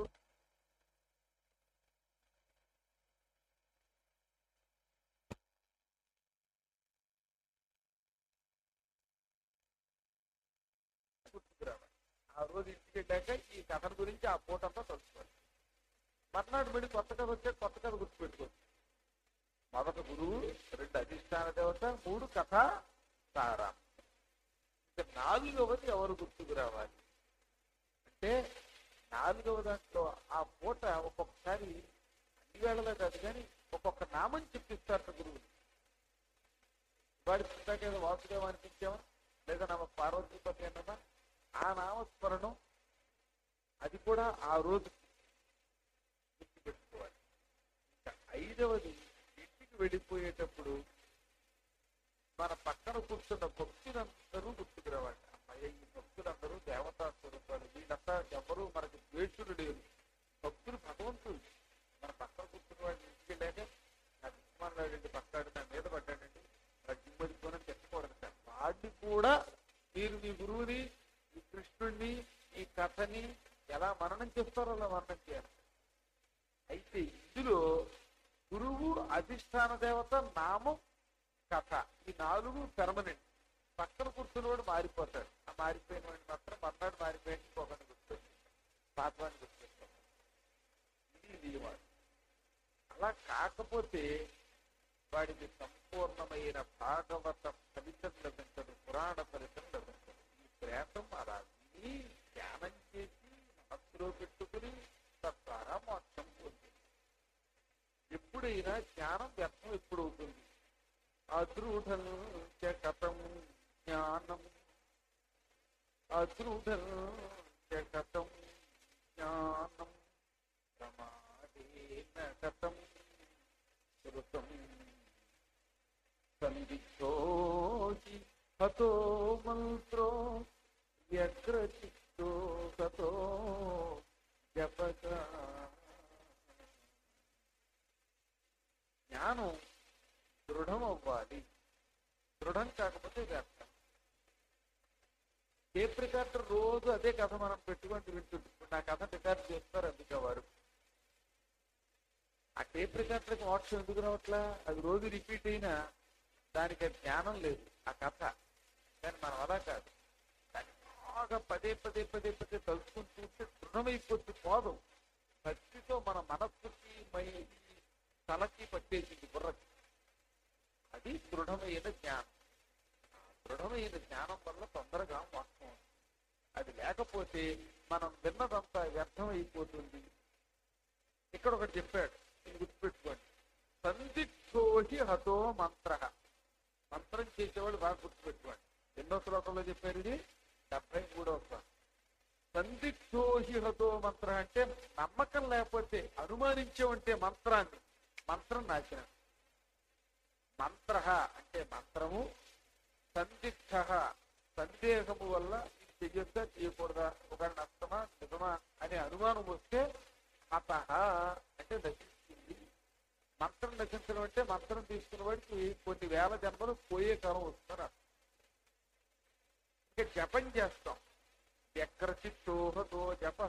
ఆ రోజు ఇంటికి వెళ్ళాక ఈ కథల గురించి ఆ పూటంతా తెలుసుకోవాలి. మర్నాడు మళ్ళీ కొత్త కథ వచ్చే కొత్త కథ గుర్తుపెట్టుకోవచ్చు. మొదట గురువు, రెండు అధిష్టాన దేవత, మూడు కథ సారా. ఇక నాలుగవది ఎవరు గుర్తుకు రావాలి అంటే నాలుగవ దాంట్లో ఆ పూట ఒక్కొక్కసారి అన్ని వేళలో కాదు కానీ ఒక్కొక్క నామం చెప్పిస్తారట గురువులు. వాడి పుట్టాక ఏదో వాసుదేవ అనిపించామా లేదా నమ్మ పార్వతీపతి అన్నమా ఆ నామస్మరణం అది కూడా ఆ రోజు గుర్తుపెట్టుకోవాలి. ఇంకా ఐదవది ఇంటికి వెళ్ళిపోయేటప్పుడు మన పక్కన కూర్చున్న భక్తులందరూ గుర్తుకు రావాలి. అమ్మాయి ఈ భక్తులందరూ దేవతా స్వరూపాలు, వీళ్ళంతా ఎవరు మనకు ద్వేషులు లేరు, భక్తులు భగవంతులు. మన పక్కన కూర్చున్న వాడిని ఇంటికి వెళ్ళాక నా దిక్కుమాలాడండి పక్కాడు నా మీద పడ్డాడండి నా జిమ్మడిపోనని చెప్పకూడదు సార్. వాడిని కూడా మీరు మీ గురువుని ఈ కృష్ణుడిని ఈ కథని ఎలా మననం చేస్తారో అలా మననం చేయాలి. అయితే ఇందులో గురువు, అధిష్టాన దేవత, నామం, కథ ఈ నాలుగు పెర్మనెంట్. పక్కన కూర్చున్నవాడు మారిపోతాడు. ఆ మారిపోయిన వాడిని మాత్రం మర్నాడు మారిపోయి ఒకరిని గుర్తొచ్చింది, పాత్వాన్ని గుర్తొచ్చాడు. ఇది నియమాలు. అలా కాకపోతే వాడికి సంపూర్ణమైన భాగవత ఫలితం లభించదు, పురాణ ఫలితం లభించదు. ఈ ప్రేతం అలా విని ధ్యానం చేసి మనస్సులో పెట్టుకుని తద్వారా మోక్షం పొంది. ఎప్పుడైనా జ్ఞానం వ్యర్థం ఎప్పుడు అవుతుంది? అదృఢం చ కథం జ్ఞానం, అదృఢం చ కథం జ్ఞానం, ప్రమాదేన కథం శృతం, సందిగ్ధోసి హతో మంత్రో వ్యగ్రచిత్తో హతో జపగా. జ్ఞానం దృఢం అవ్వాలి. దృఢం కాకపోతే వ్యర్థం. టేప్ రికార్డర్ రోజు అదే కథ మనం పెట్టుకుంటూ వింటుంది. ఇప్పుడు నా కథ రికార్డ్ చేస్తారు అందుకే వారు. ఆ టేప్ రికార్డర్కి మోక్షం ఎందుకు రావట్లా? అది రోజు రిపీట్ అయినా దానికి అది జ్ఞానం లేదు ఆ కథ. కానీ మనం అలా కాదు, దాన్ని బాగా పదే పదే పదే పదే తలుచుకుంటూ ఉంటే దృఢమైపోతుంది. పోదాం భక్తితో మన మనస్సుకి మై తలకి పట్టేసింది బుర్రకి. అది దృఢమైన జ్ఞానం. దృఢమైన జ్ఞానం వల్ల తొందరగా మోక్షం. అది లేకపోతే మనం విన్నదంతా వ్యర్థం అయిపోతుంది. ఇక్కడ ఒకటి చెప్పాడు, నేను గుర్తుపెట్టుకోండి. సందిగ్ధోహి హతో మంత్ర. మంత్రం చేసేవాళ్ళు బాగా గుర్తుపెట్టుకోండి. ఎన్నో శ్లోకంలో చెప్పారు ఇది? డెబ్బై మూడవ శ్లోకం. సందిగ్ధోహి హతో మంత్ర అంటే నమ్మకం లేకపోతే అనుమానించే ఉంటే మంత్రాన్ని, మంత్రం నాశనం. మంత్ర అంటే మంత్రము, సందిగ్ధ సందేహము వల్ల ఇది చెయ్యొద్దా చేయకూడదా, ఒక నష్టమా నిజమా అనే అనుమానం వస్తే అత అంటే నశిస్తుంది. మంత్రం నశించడం అంటే మంత్రం తీసుకున్న వాడికి కొన్ని వేల జన్మలు పోయే కాలం వస్తున్నారు. ఇంకా జపం చేస్తాం. వ్యగ్రచిత్తోహతో జప.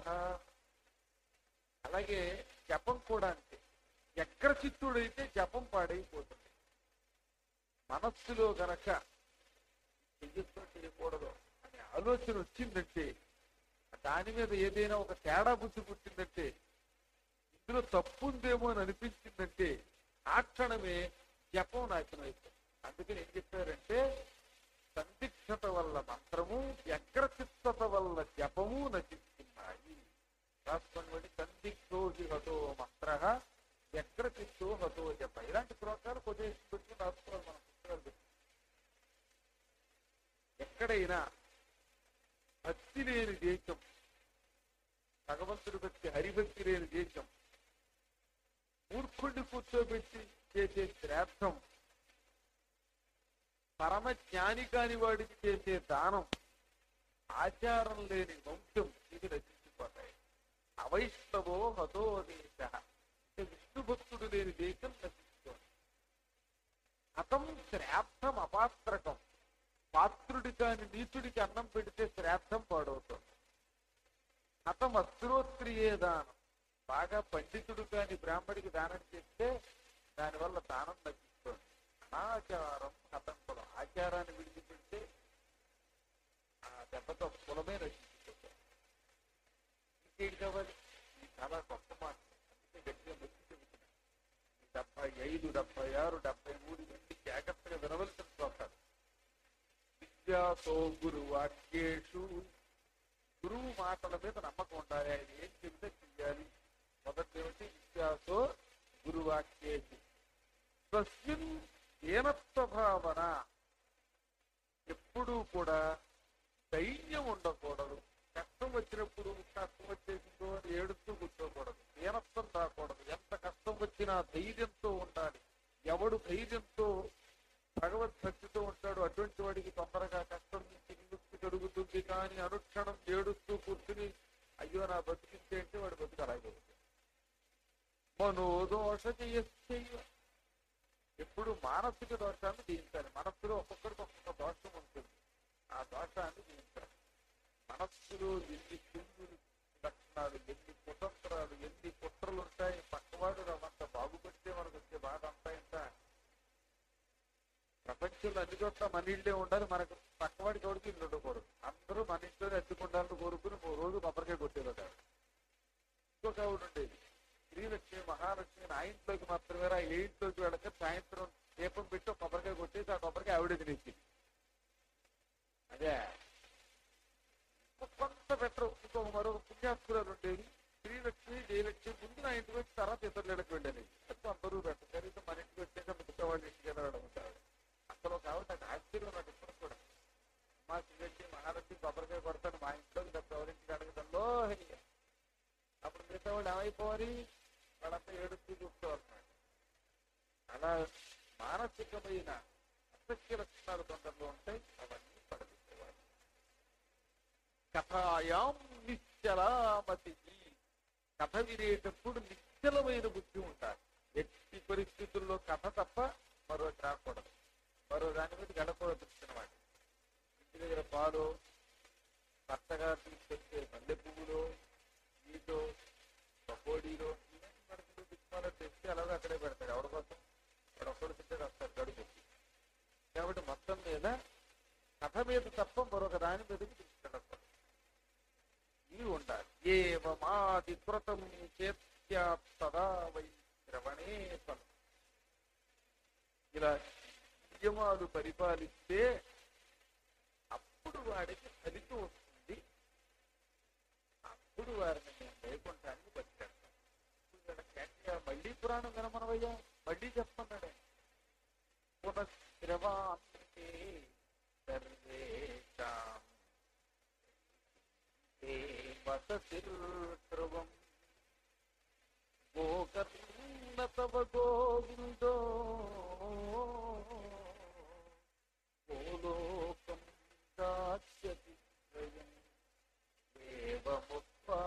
అలాగే జపం కూడా అంతే. వ్యగ్రచిత్తుడైతే జపం పాడైపోతుంది. మనస్సులో గనక చెయ్యొద్దో చేయకూడదు అనే ఆలోచన వచ్చిందంటే, దాని మీద ఏదైనా ఒక తేడా బుద్ధి పుట్టిందంటే, ఇందులో తప్పు ఉందేమో అని అనిపించిందంటే ఆ క్షణమే జపం నాశనం అయిపోతుంది. అందుకని ఏం చెప్పారంటే సందిగ్ధత వల్ల మంత్రము, వ్యగ్రచిత్తత వల్ల జపము నశిస్తున్నాయి. రాసుకోండి. సందిగ్ధోహి హతో మంత్ర వ్యగ్రచిత్తో హతో జప. ఇలాంటి శ్లోకాలు కొద్దిగా పెట్టుకుని రాసుకోవాలి మన పుస్తకాలు. ఎక్కడైనా భక్తి లేని దేశం, భగవంతుడి భక్తి హరిభక్తి లేని దేశం, మూర్ఖుడిని కూర్చోబెట్టి చేసే శ్రాద్ధం, పరమ జ్ఞాని కాని వాడికి చేసే దానం, ఆచారం లేని వంశం ఇది నశించిపోతాయి. అవైష్ణవో హతో దేశ అంటే విష్ణు భక్తుడు లేని దేశం నశించుకోండి. హతం శ్రాద్ధం అపాత్రకం. పాత్రుడి కాని నీతుడికి అన్నం పెడితే శ్రాద్ధం పాడవుతుంది. హతం అస్త్రోత్రియే దానం. బాగా పండితుడు కాని బ్రాహ్మడికి దానం చేస్తే దానివల్ల దానం నశిస్తుంది. అనాచారం హతం కులం. ఆచారాన్ని విడిచిపెడితే ఆ దెబ్బతో కులమే నశించిపోతుంది. ఇంకేం కావాలి? ఇది చాలా గొప్ప మాట. అందుకే గట్టిగా నొక్కి చెబుతున్నాను. డెబ్బై ఐదు డెబ్బై ఆరు డెబ్బై మూడు నుండి జాగ్రత్తగా వినవలసిన శ్లోకాలు. విద్యాతో గురువాక్యేషు గురువు మాటల మీద నమ్మకం ఉండాలి. ఆయన ఏం చెబితే చెయ్యాలి. మొదటి ఏమిటి? విశ్వాసో గురువాక్యేతి తస్మిన్ ఏనత్వ భావన. ఎప్పుడూ కూడా ధైర్యం ఉండకూడదు. కష్టం వచ్చినప్పుడు కష్టం వచ్చేసిందో అని ఏడుస్తూ కూర్చోకూడదు. ఏనత్వం రాకూడదు. ఎంత కష్టం వచ్చినా ధైర్యంతో ఉండాలి. ఎవడు ధైర్యంతో భగవత్ భక్తితో ఉంటాడు అటువంటి వాడికి తొందరగా కష్టం నుంచి విముక్తి కలుగుతుంది. కానీ అనుక్షణం ఏడుస్తూ కూర్చుని అయ్యో నా బతికించే అంటే వాడు బతుకు అలాగే మనోదోష చేయశ్చైవ. ఎప్పుడు మానసిక దోషాన్ని జయించాలి. మనస్సులో ఒక్కొక్కరికి ఒక్కొక్క దోషం ఉంటుంది. ఆ దోషాన్ని జయించాలి. మనస్సులో ఎన్ని సింగులు లక్షణాలు, ఎన్ని కుతంత్రాలు, ఎన్ని కుట్రలు ఉంటాయి. పక్కవాడు అంత బాగుపడితే మనకు వచ్చే బాధ అంతా ఇంత. ప్రపంచంలో అన్ని చోట్ల మన ఇళ్ళే ఉండాలి. మనకు పక్కవాడికి ఎవరికి ఇల్లు ఉండకూడదు. అందరూ మన ఇంట్లోనే అడ్డుకుండాలని కోరుకుని ఓ రోజు కొబ్బరికాయ కొట్టేవాడు. ఇంకొక ఆవిడ ఉండేది శ్రీలక్ష్మి మహాలక్ష్మి. ఆ ఇంట్లోకి మాత్రమే రా, ఏ ఇంట్లోకి వెళ్ళక సాయంత్రం దీపం పెట్టి ఒక కొబ్బరికాయ కొట్టేసి ఆ కొబ్బరికాయ ఆవిడే తినేసింది. అదే కొంత బెటర్. ఇంకొక మరో పుణ్యాస్కురాలు ఉండేది శ్రీలక్ష్మి జయలక్ష్మి. ముందు నా ఇంటికి వచ్చి తర్వాత ఇతరుల ఇళ్ళకి వెళ్ళాను. అందరూ బెటర్. కనీసం మన ఇంటికి వచ్చాక మిగతా వాళ్ళ ఇంటికి వెళ్ళడం ఉంటారు. అసలు ఒక ఆవిడ నాకు ఆశ్చర్యం నాకు ఇప్పుడు కూడా. మా శ్రీలక్ష్మి మహాలక్ష్మి కొబ్బరికాయ కొడతాను మా ఇంట్లోకి తప్ప ఎవరింటికి అడగడంలో. అప్పుడు మిగతా వాళ్ళు ఏమైపోవాలి? వాళ్ళంతా ఏడుస్తూ చూసుకోవాలన్నమాట. అలా మానసికమైన అసఖ్య లక్షణాలు కొందరిలో ఉంటాయి. అవన్నీ పడదీసేవాళ్ళు. కథాయాం నిశ్చలామతి. కథ వినేటప్పుడు నిశ్చలమైన బుద్ధి ఉంటారు. ఎట్టి పరిస్థితుల్లో కథ తప్ప మరొకటి రాకూడదు. మరో దాని మీద గడపకూడదు అన్నమాట. ఇంటి దగ్గర పాలు, భర్తగారు తీసుకొచ్చే మల్లె పువ్వులో, నీతో పకోడీలో ఇవన్నీ మనకి చూపించుకోవాలో తెచ్చి అలాగే అక్కడే పెడతారు. ఎవరి కోసం వాడు ఒక్కడు తింటే వస్తారు గడుపు. కాబట్టి మొత్తం మీద కథ మీద తప్ప మరొక దాని మీదకి తీసుకెళ్ళకూడదు. ఇవి ఉండాలి. ఏమాది కృతం చేత్యా వై శ్రవణే ఫలం. ఇలా నియమాలు పరిపాలిస్తే అప్పుడు వాడికి ఫలితం వస్తుంది. అప్పుడు వారిని మేము వైకుంఠానికి బతికేస్తాం. మళ్ళీ పురాణం వినమనవయ్యా, మళ్ళీ చెప్పన్నాడే. పునఃశ్రవాంతే సర్వేషాం వసతిర్ధ్రువం గోకర్ణ తవ గోవిందో గోలోకం దాస్యతి స్వయం దేవముత్వా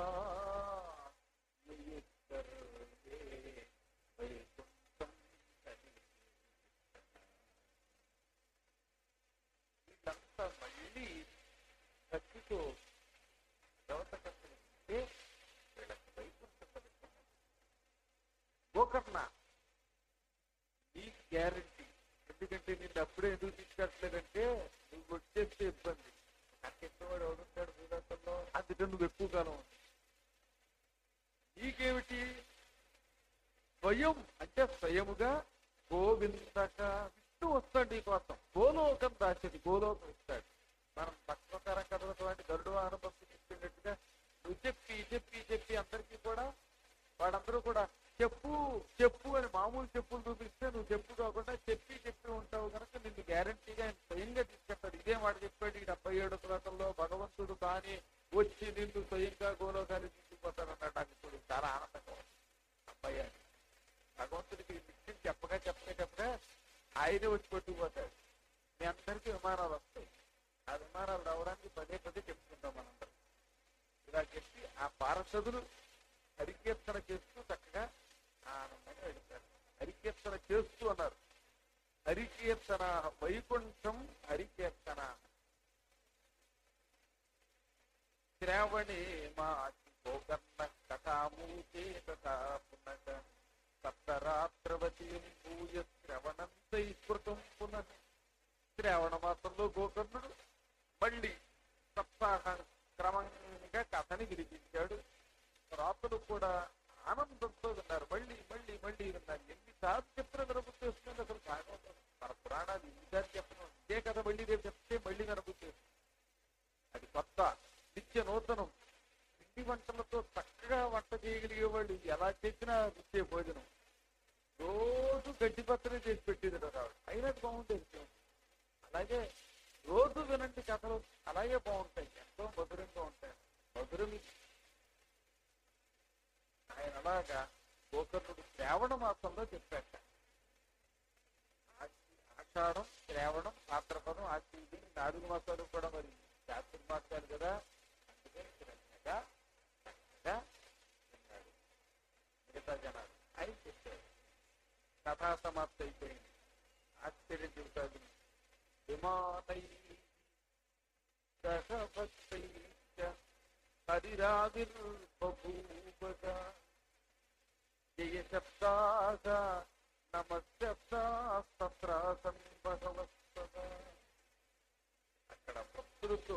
నియుక్తర్వే వైకుంఠం వీళ్ళంతా మళ్ళీ భక్తితో దేవతకంటే వీళ్ళకి వైకుంఠం ఫలితం. గోకర్ణ ఈ గ్యారంటీ. ఎందుకంటే నిన్ను అప్పుడే ఎందుకు తీసుకెట్టలేదంటే నువ్వు వచ్చేస్తే ఇబ్బంది. నాకు ఎక్కవాడు ఎవడుంటాడు భూలోకంలో, అందుకని నువ్వు ఎక్కువ కాలం ఉంది. నీకేమిటి? స్వయం అంటే స్వయముగా గోవిందక విష్ణు వస్తాడు నీ కోసం. గోలోకం దాచేది గోలోకం ఇస్తాడు. మనం పక్షకారం కథలతో అంటే గరుడు అనుభవం తీసుకున్నట్టుగా నువ్వు చెప్పి చెప్పి చెప్పి అందరికీ కూడా వాడందరూ కూడా చెప్పు చెప్పు అని మామూలు చెప్పులు చూపిస్తే నువ్వు చెప్పు కాకుండా చెప్పి చెప్పి ఉంటావు కనుక నిన్ను గ్యారంటీగా ఆయన స్వయంగా తీసుకెళ్తాడు. ఇదే మాట చెప్పాడు ఈ డెబ్బై ఏడు శ్లోకంలో భగవంతుడు. కానీ వచ్చి నిన్ను స్వయంగా గోలోకాన్ని తీసుకుపోతాడు అన్నాడు. నాకు ఇప్పుడు చాలా ఆనందంగా ఉంది. అబ్బాయి భగవంతుడికి విషయం చెప్పగా చెప్పగా చెప్పగా ఆయనే వచ్చి పట్టుకుపోతాడు. మీ అందరికీ విమానాలు వస్తాయి. ఆ విమానాలు రావడానికి పదే పదే చెప్పుకుంటాం మనందరం. ఇలా చెప్పి ఆ పార్షదులు హరికీర్తన చేస్తూ చక్కగా ఆనందంగా వెళ్తారు. హరికీర్తన చేస్తూ అన్నారు. హరికీర్తన వైకుంఠం హరికీర్తన శ్రావణే మాచి గోకర్ణ కథామూచే తథా పునః సప్తరాత్రవతి భూయ శ్రవణంతై స్మృతం పునః. శ్రావణ మాసంలో గోకర్ణుడు మళ్ళీ సప్తాహ క్రమంగా కథని వినిపించాడు. రాత్రులు కూడా ఆనందంతో విన్నారు. మళ్ళీ మళ్ళీ మళ్ళీ విన్నారు. ఎన్నిసార్లు చెప్పిన వినబుద్ధి వస్తుంది. అసలు భాగవతం మన పురాణాలు ఎన్నిసార్లు చెప్పడం ఇదే కథ మళ్ళీ రేపు చెప్తే మళ్ళీ వినబుద్ధి వస్తుంది. అది కొత్త నిత్య నిత్య నూతనం పిండి వంటలతో చక్కగా వంట చేయగలిగే వాళ్ళు ఎలా చేసినా రుచే భోజనం. రోజు గడ్డి పత్రమే చేసి పెట్టేది రావడం అయినా బాగుండేది. అలాగే రోజు వినండి కథలు, అలాగే బాగుంటాయి, ఎంతో మధురంగా ఉంటాయి. మధురం ఆయన అలాగా గోకర్ణుడు శ్రావణ మాసంలో చెప్పాక ఆషాఢం, శ్రావణం, భాద్రపదం, ఆశ్వీజం నాలుగు మాసాలు కూడా మరి చాతుర్మాసాలు కదా. అందుకని శ్రద్ధగా చక్కగా విన్నాడు మిగతా జనాలు. ఆయన చెప్పాడు. కథా సమాప్తి అయిపోయింది. ఆశ్చర్యం చెబుతాడు. విమానై దశభక్తై హరిరావిర్బభూవగా జయ శబ్దాగా నమశబ్దాస్తత్రాసన్ భగవత్సదా. అక్కడ భక్తులతో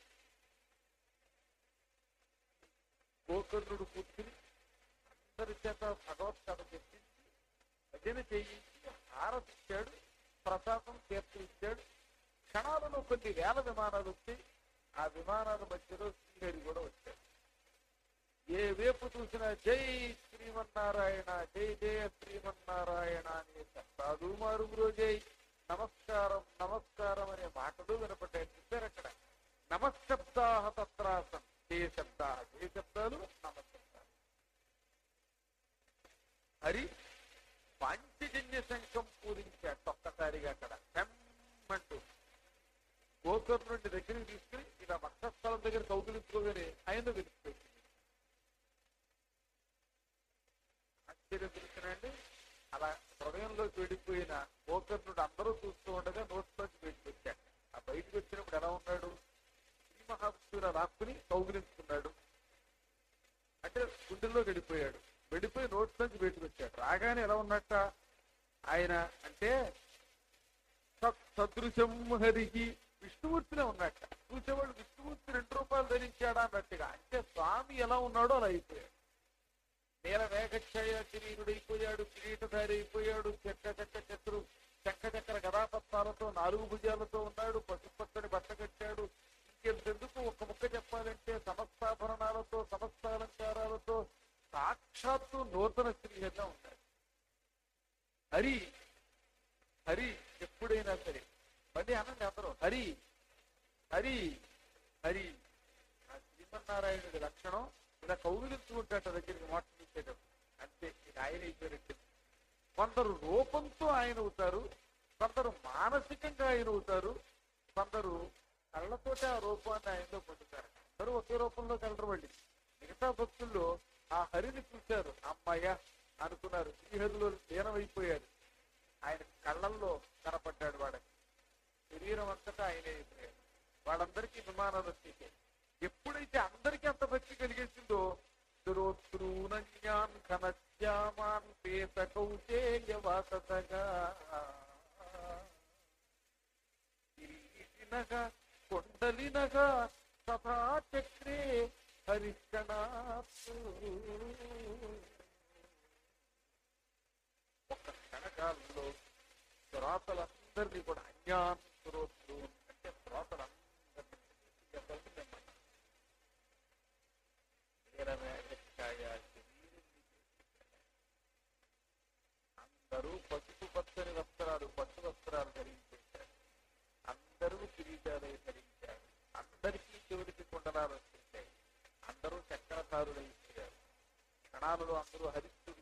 గోకర్ణుడు కూర్చుని అందరి చేత భగవత్కథ చెప్పించి భజన చేయించి హారతిచ్చాడు, ప్రసాదం తీర్థం ఇచ్చాడు. క్షణాలలో కొన్ని వేల విమానాలు వచ్చాయి. ఆ విమానాల మధ్యలో శ్రీహరి కూడా వచ్చాడు. ఏ వైపు చూసినా జై శ్రీమన్నారాయణ, జై జయ శ్రీమన్నారాయణ అనే శబ్దాలు మారుగురో, జై నమస్కారం నమస్కారం అనే మాటలు వినపడ్డాయి. చెప్పారు అక్కడ నమశబ్దాహ తత్రాసం, జయ శబ్దా, జయ శబ్దాలు నమశబ్దాలు. హరి పాంచజన్య శంఖం పూరించాడు ఒక్కసారిగా. అక్కడ అంటూ గోకర్ణుడి దగ్గరికి తీసుకుని ఇలా వక్షస్థలం దగ్గర కౌగులించుకోగానే ఆయన విడిచిపెట్టింది. ఆశ్చర్యం తెలుసునండి. అలా హృదయంలోకి వెళ్ళిపోయిన గోకర్ణుడు అందరూ చూస్తూ ఉండగా నోట్లోకి బయటకు వచ్చాడు. ఆ బయటకు వచ్చినప్పుడు ఎలా ఉన్నాడు? శ్రీ మహావిష్ణువుని రాక్కుని కౌగులించుకున్నాడు. అంటే గుండెల్లో వెళ్ళిపోయాడు. వెళ్ళిపోయి నోట్లోంచి బయటకు వచ్చాడు. రాగానే ఎలా ఉన్నట్ట ఆయన అంటే సదృశం హరికి, విష్ణుమూర్తినే ఉన్నట్ట. చూసేవాళ్ళు విష్ణుమూర్తి రెండు రూపాయలు ధరించాడా అన్నట్టుగా. అంటే స్వామి ఎలా ఉన్నాడో అలా అయిపోయాడు. నేల మేఘఛయ కిరీటుడైపోయాడు, కిరీటధారి అయిపోయాడు. చెక్క చెక్క చక్రు చెక్క చక్ర గదాపత్రాలతో నాలుగు భుజాలతో ఉన్నాడు. పసుపచ్చని బట్ట కట్టాడు. ఇంకెందుకు ఒక్క ముక్క చెప్పాలంటే సమస్తాభరణాలతో సమస్తాలంకారాలతో సాక్షాత్తు నూతన శ్రీహరిగా ఉన్నాడు. హరి హరి ఎప్పుడైనా సరే మళ్ళీ అనండి అందరూ హరి హరి హరి. ఆ శ్రీమన్నారాయణుడి లక్షణం ఇలా కౌగిలించుకుంటాట దగ్గరికి మాట చూసేటప్పుడు. అంతే, ఇది ఆయన అయిపోయినట్టు. కొందరు రూపంతో ఆయన అవుతారు, కొందరు మానసికంగా ఆయన అవుతారు, కొందరు కళ్ళతోటే ఆ రూపాన్ని ఆయనలో పొందుతారు. అందరూ ఒకే రూపంలో కలరు. వాళ్ళు మిగతా భక్తుల్లో ఆ హరిని చూశారు, అమ్మాయ అనుకున్నారు, శ్రీహరిలో లీనమైపోయారు. ఆయన కళ్ళల్లో కనపడ్డాడు. వాళ్ళకి శరీరం అంతటా ఆయనే అయిపోయాడు. వాళ్ళందరికీ విమానాలు వచ్చేసాయి. ఎప్పుడైతే అందరికీ అంత భక్తి కలిగేసిందో దురోత్రూనన్యాన్ ఘనశ్యామాన్ పేత కౌచేయవాసతగా కిరీటినగా కొండలినగా సభా చక్రే హరికణాత్తు. ఒక క్షణకాలంలో శ్రోతలందరినీ కూడా అజ్ఞాన్ శ్రోత్రు అంటే శ్రోతలందరినీ అందరూ పసుపు పచ్చని వస్త్రాలు పట్టు వస్త్రాలు ధరించారు. అందరూ కిరీటాలు ధరించారు. అందరికీ చివరికి కుండలాలు వచ్చేసాయి. అందరూ చక్రధారులు అయిపోయారు. క్షణాలలో అందరూ హరిస్తులు.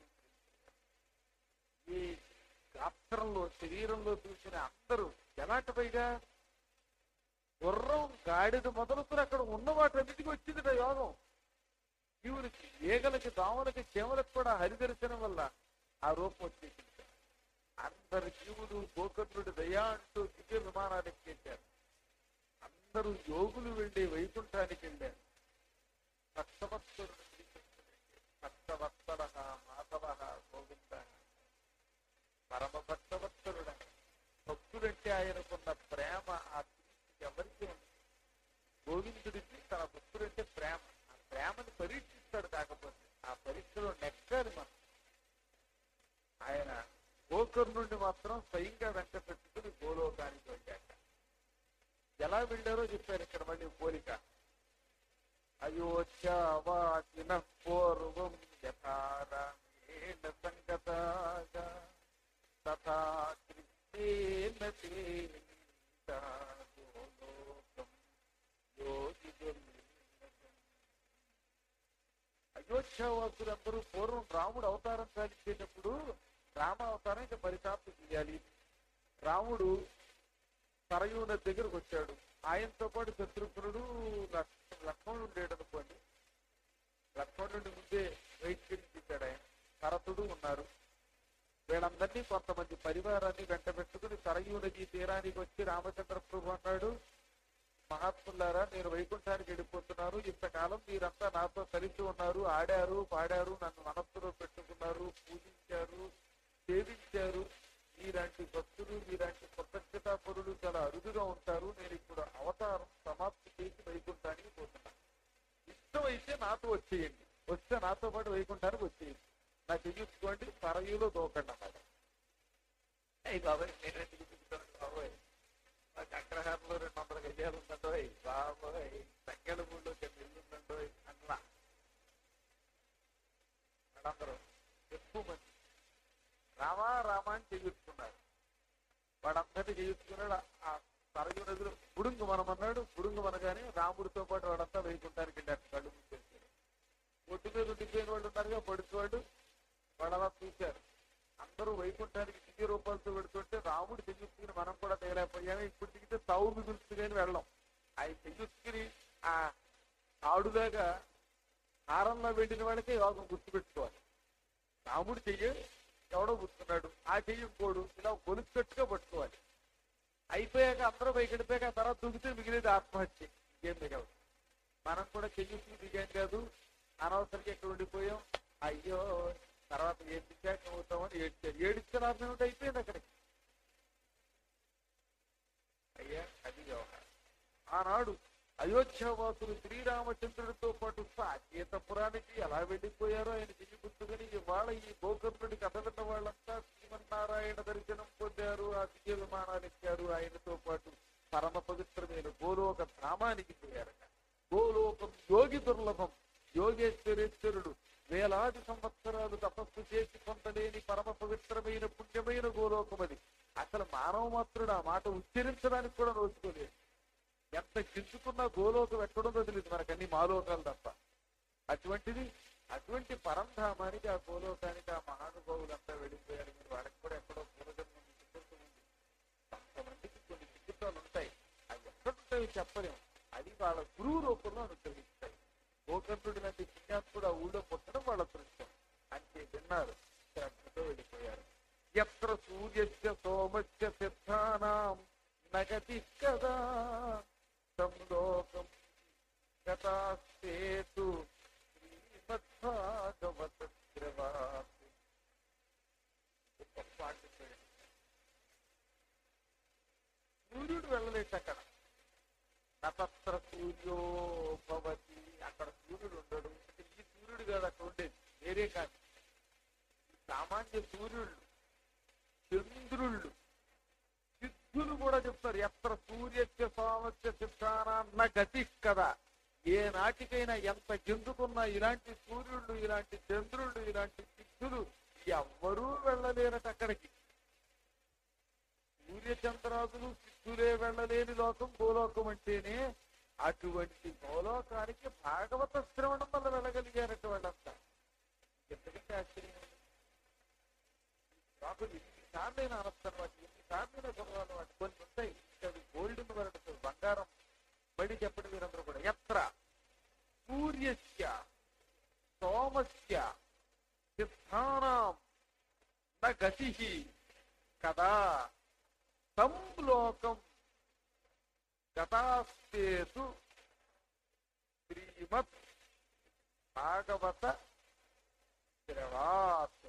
ఈ గాత్రంలో శరీరంలో చూసిన అందరూ ఎలాంటి పైగా గుర్రం గాడిద మొదలుతున్న అక్కడ ఉన్న వాటన్నిటికీ వచ్చింది యోగం. జీవులకి, ఏగలకి, దాములకి, చేమలకు కూడా హరిదర్శనం వల్ల ఆ రూపం వచ్చేసింది. అందరు జీవులు గోకర్ణుడి దయా అంటూ దివ్య విమానాలు ఎక్కేశారు. అందరూ యోగులు వెళ్ళి వైకుంఠానికి వెళ్ళారు. భక్తవత్సరుడు భక్తవత్సర మాధవ గోవింద పరమ భక్తవత్సరుడ. భక్తుడంటే ఆయనకున్న ప్రేమ ఆ ఎవరికి ఉంది? గోవిందుడికి తన భక్తుడంటే ప్రేమ. ఆ ప్రేమని పరీక్షిస్తాడు. కాకపోతే ఆ పరీక్షలో నెక్కాలి మనం. ఆయన గోకర్ణుడిని మాత్రం స్వయంగా వెంట పెట్టుకుని గోలోకానికి వెళ్ళాక ఎలా వెళ్ళారో చెప్పారు ఇక్కడ. మళ్ళీ పోలిక అయోధ్యావాసిన పూర్వం యథారామేణ సంగతాగా తథా కృష్ణేన తేన గోలోకం యోగిదుర్లభం. అయోధ్యావాసులందరూ పూర్వం రాముడు అవతారం సాధించేటప్పుడు రామ అవతారం ఇంకా పరితాపం చేయాలి. రాముడు సరయూ నది దగ్గరకు వచ్చాడు. ఆయనతో పాటు శత్రుఘ్నుడు లక్ష్మణుడు లేడు అనుకోండి. లక్ష్మణుడి ముందే వైద్యుడిచ్చాడు ఆయన. భరతుడు ఉన్నారు. వీళ్ళందరినీ కొంతమంది పరివారాన్ని వెంట పెట్టుకుని సరయూ నది తీరానికి వచ్చి రామచంద్ర ప్రభు అన్నాడు, మహాత్ములారా, నేను వైకుంఠానికి వెళ్ళిపోతున్నాను. ఇంతకాలం మీరంతా నాతో కలిసి ఉన్నారు, ఆడారు, పాడారు, నన్ను మనస్సులో పెట్టుకున్నారు, పూజించారు, సేవించారు. మీలాంటి భక్తులు, మీలాంటి కృతజ్ఞతాపరులు చాలా అరుదుగా ఉంటారు. నేను ఇప్పుడు అవతారం సమాప్తి చేసి వైకుంఠానికి పోతున్నాను. ఇష్టమైతే నాతో వచ్చేయండి, వస్తే నాతో పాటు వైకుంఠానికి వచ్చేయండి, నాకు చెయ్యించుకోండి, సరయులో దూకండి అన్నమాట. అయ్యి బాబాయ్, నేనే చెయ్యించుకుంటాను బాబాయ్, నాకు అగ్రహారంలో రెండు వందల గజాలు ఉందండో, బాబాయ్ సంఖ్యల ఊళ్ళో ఇల్లుందండో అట్లా వాళ్ళందరూ ఎక్కువ మంది రామా రామా అని చేయించుకున్నారు. వాడందరినీ చేయించుకున్నాడు. ఆ సరయూ నదిలో బుడుంగు మనమన్నాడు. బుడుంగు మనగానే రాముడితో పాటు వాడంతా వైకుంఠానికి వెళ్ళారు. కళ్ళు మూసేసారు. ఒడ్డు మీద ఉండిపోయిన వాళ్ళు ఉన్నారుగా, పడుకోవాడు. వాళ్ళు అలా చూశారు. అందరూ వైకుంఠానికి దివ్య రూపాలతో పెడుతుంటే రాముడు చెయ్యుకుని మనం కూడా తేలేకపోయాము. ఇప్పుడు దిగితే తావు మిగులుతుంది కానీ వెళ్ళం. ఆయన చెయ్యుకుని ఆ ఆడులాగా హారంలో వెళ్ళిన వాడికే యోగం గుర్తుపెట్టుకోవాలి. రాముడు చెయ్యి ఎవడో గుర్తున్నాడు, ఆ చెయ్యి కోడు ఇలా గొలుసుకట్టుగా పట్టుకోవాలి. అయిపోయాక అందరూ పైకి వెళ్ళిపోయాక తర్వాత దూకితే మిగిలేదు ఆత్మహత్య, ఇంకేం మిగలదు. మనం కూడా చెయ్యుకుని దిగాం కాదు, అనవసరంగా ఎక్కడ ఉండిపోయాం, అయ్యో తర్వాత ఏం దిగాక అవుతామని ఏడ్చారు. ఏడిస్తే లాభం ఏమిటి, అయిపోయింది అక్కడికి. అయ్యా అది వ్యవహారం. ఆనాడు అయోధ్యావాసులు శ్రీరామచంద్రుడితో పాటు సాకేతపురానికి ఎలా వెళ్ళిపోయారో ఆయన చెయ్యి గుర్తుకుని ఇవాళ ఈ గోకర్ణుడి కథ విన్న వాళ్ళంతా శ్రీమన్నారాయణ దర్శనం పొందారు, ఆ దివ్య విమానాలు ఎక్కారు. ఆయనతో పాటు పరమ పవిత్రమైన గోలోక ధామానికి పోయారట. గోలోకం యోగి దుర్లభం. యోగేశ్వరేశ్వరుడు వేలాది సంవత్సరాలు తపస్సు చేసి పొందలేని పరమ పవిత్రమైన పుణ్యమైన గోలోకం అది. అసలు మానవ మాత్రుడు ఆ మాట ఉచ్చరించడానికి కూడా నోచుకోలేదు. ఎంత గించుకున్నా గోలోకం ఎక్కడుందో తెలియదు మనకన్నీ మాలోకాలు తప్ప. అటువంటిది అటువంటి పరంధామానికి, ఆ గోలోకానికి ఆ మహానుభావులంతా వెళ్ళిపోయారు. మీరు వాళ్ళకి కూడా ఎక్కడో పూర్వజన్మ ఉంది. కొంతమందికి కొన్ని చికిత్సలు ఉంటాయి, అవి ఎక్కడుంటాయో చెప్పలేము. అది వాళ్ళ గురువు రూపంలో అనుగ్రహిస్తాయి. గోకర్ణుడి లాంటి పుణ్యాత్ముడు ఆ ఊళ్ళో పుట్టడం వాళ్ళ దృష్టం. అంతే విన్నారు, శ్రద్ధతో వెళ్ళిపోయారు. ఎత్ర సూర్యస్య సోమస్య సిద్ధానాం నగతి కదా సంలోకం గతాస్తేతు శ్రీమద్భాగవత ద్రవాసి. సూర్యుడు వెళ్ళలేదు అక్కడ. నతత్ర సూర్యో భవతి, అక్కడ సూర్యుడు ఉండడు. అంటే ఈ సూర్యుడు కాదు అక్కడ ఉండేది, వేరే కాదు. సామాన్య సూర్యుళ్ళు, చంద్రుళ్ళు, సిద్ధులు కూడా చెప్తారు. ఎత్ర సూర్యస్య సోమస్య సిద్ధానాన్న గతి కదా. ఏ నాటికైనా ఎంత గిందుకున్నా ఇలాంటి సూర్యుళ్ళు, ఇలాంటి చంద్రుళ్ళు, ఇలాంటి సిద్ధులు ఎవ్వరూ వెళ్ళలేరట అక్కడికి. సూర్యచంద్రాదులు సిద్ధులే వెళ్ళలేని లోకం గోలోకం అంటేనే. అటువంటి గోలోకానికి భాగవత శ్రవణం వల్ల వెళ్ళగలిగారట వాళ్ళంతా. ఎందుకంటే ఆశ్చర్యం రాకులు ఎన్నిసార్లైనా అనొస్తాను వాటి, ఎన్నిసార్లైనా చదవాలి వాటి. కొన్ని ఉంటాయి అవి గోల్డెన్ వర్డ్, బంగారం. మళ్ళీ చెప్పండి మీరందరూ కూడా. ఎత్ర సూర్యస్య సోమస్య సిద్ధానాం న గతి కదా తం లోకం గతాస్తేతు శ్రీమద్ భాగవత శ్రవాత్.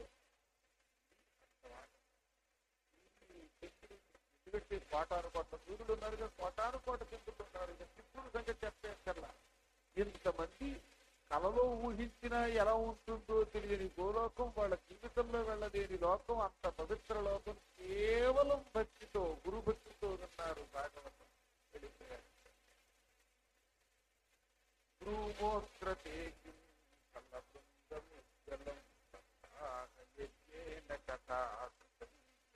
ఎందుకంటే కోటాను కోట సూర్యుడు ఉన్నారుగా, కోటాను కోట చంద్రుడు ఉన్నారు. ఇక శివుడు సంగతి చెప్పేసర్లా. ఇంతమంది కలలో ఊహించినా ఎలా ఉంటుందో తెలియని గోలోకం, వాళ్ళ జీవితంలో వెళ్ళలేని లోకం, అంత పవిత్ర లోకం. కేవలం భక్తితో, గురు భక్తితో ఉన్నారు. భాగవతం వెళ్ళిపోయారు. ధ్రువోత్రతే కిం కలబృందముజ్జలం యజ్ఞేన కథాకృతం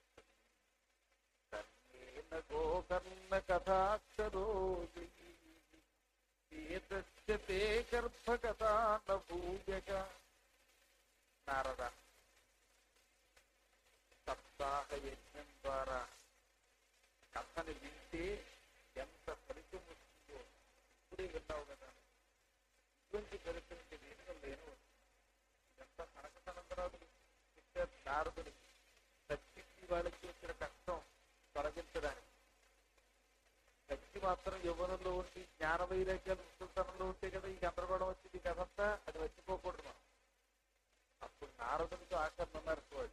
కర్ణేన గోకర్ణ కథాక్షరో ఏతస్య తే గర్భగతా న భూయక. నారద, సప్తాహ యజ్ఞం ద్వారా కథని వింటే ఎంత ఫలితం వస్తుందో ఇప్పుడే విన్నావు కదా. ఇటువంటి ఫలితం దేనిలో లేను. ఇదంతా కనకతనంతరాదులు చెప్పారు నారదులు సత్యకి వాళ్ళకి వచ్చిన కష్టం తొలగించడానికి. శక్తి మాత్రం యవ్వనంలో ఉండి జ్ఞాన వైరాగ్యాలు ముసలితనంలో ఉంటే కదా ఈ గందరగోళం వచ్చింది కదంతా. అది వచ్చిపోకూడదు మనం. అప్పుడు నారదునికి ఆకరణ ఉన్నారు వాళ్ళు.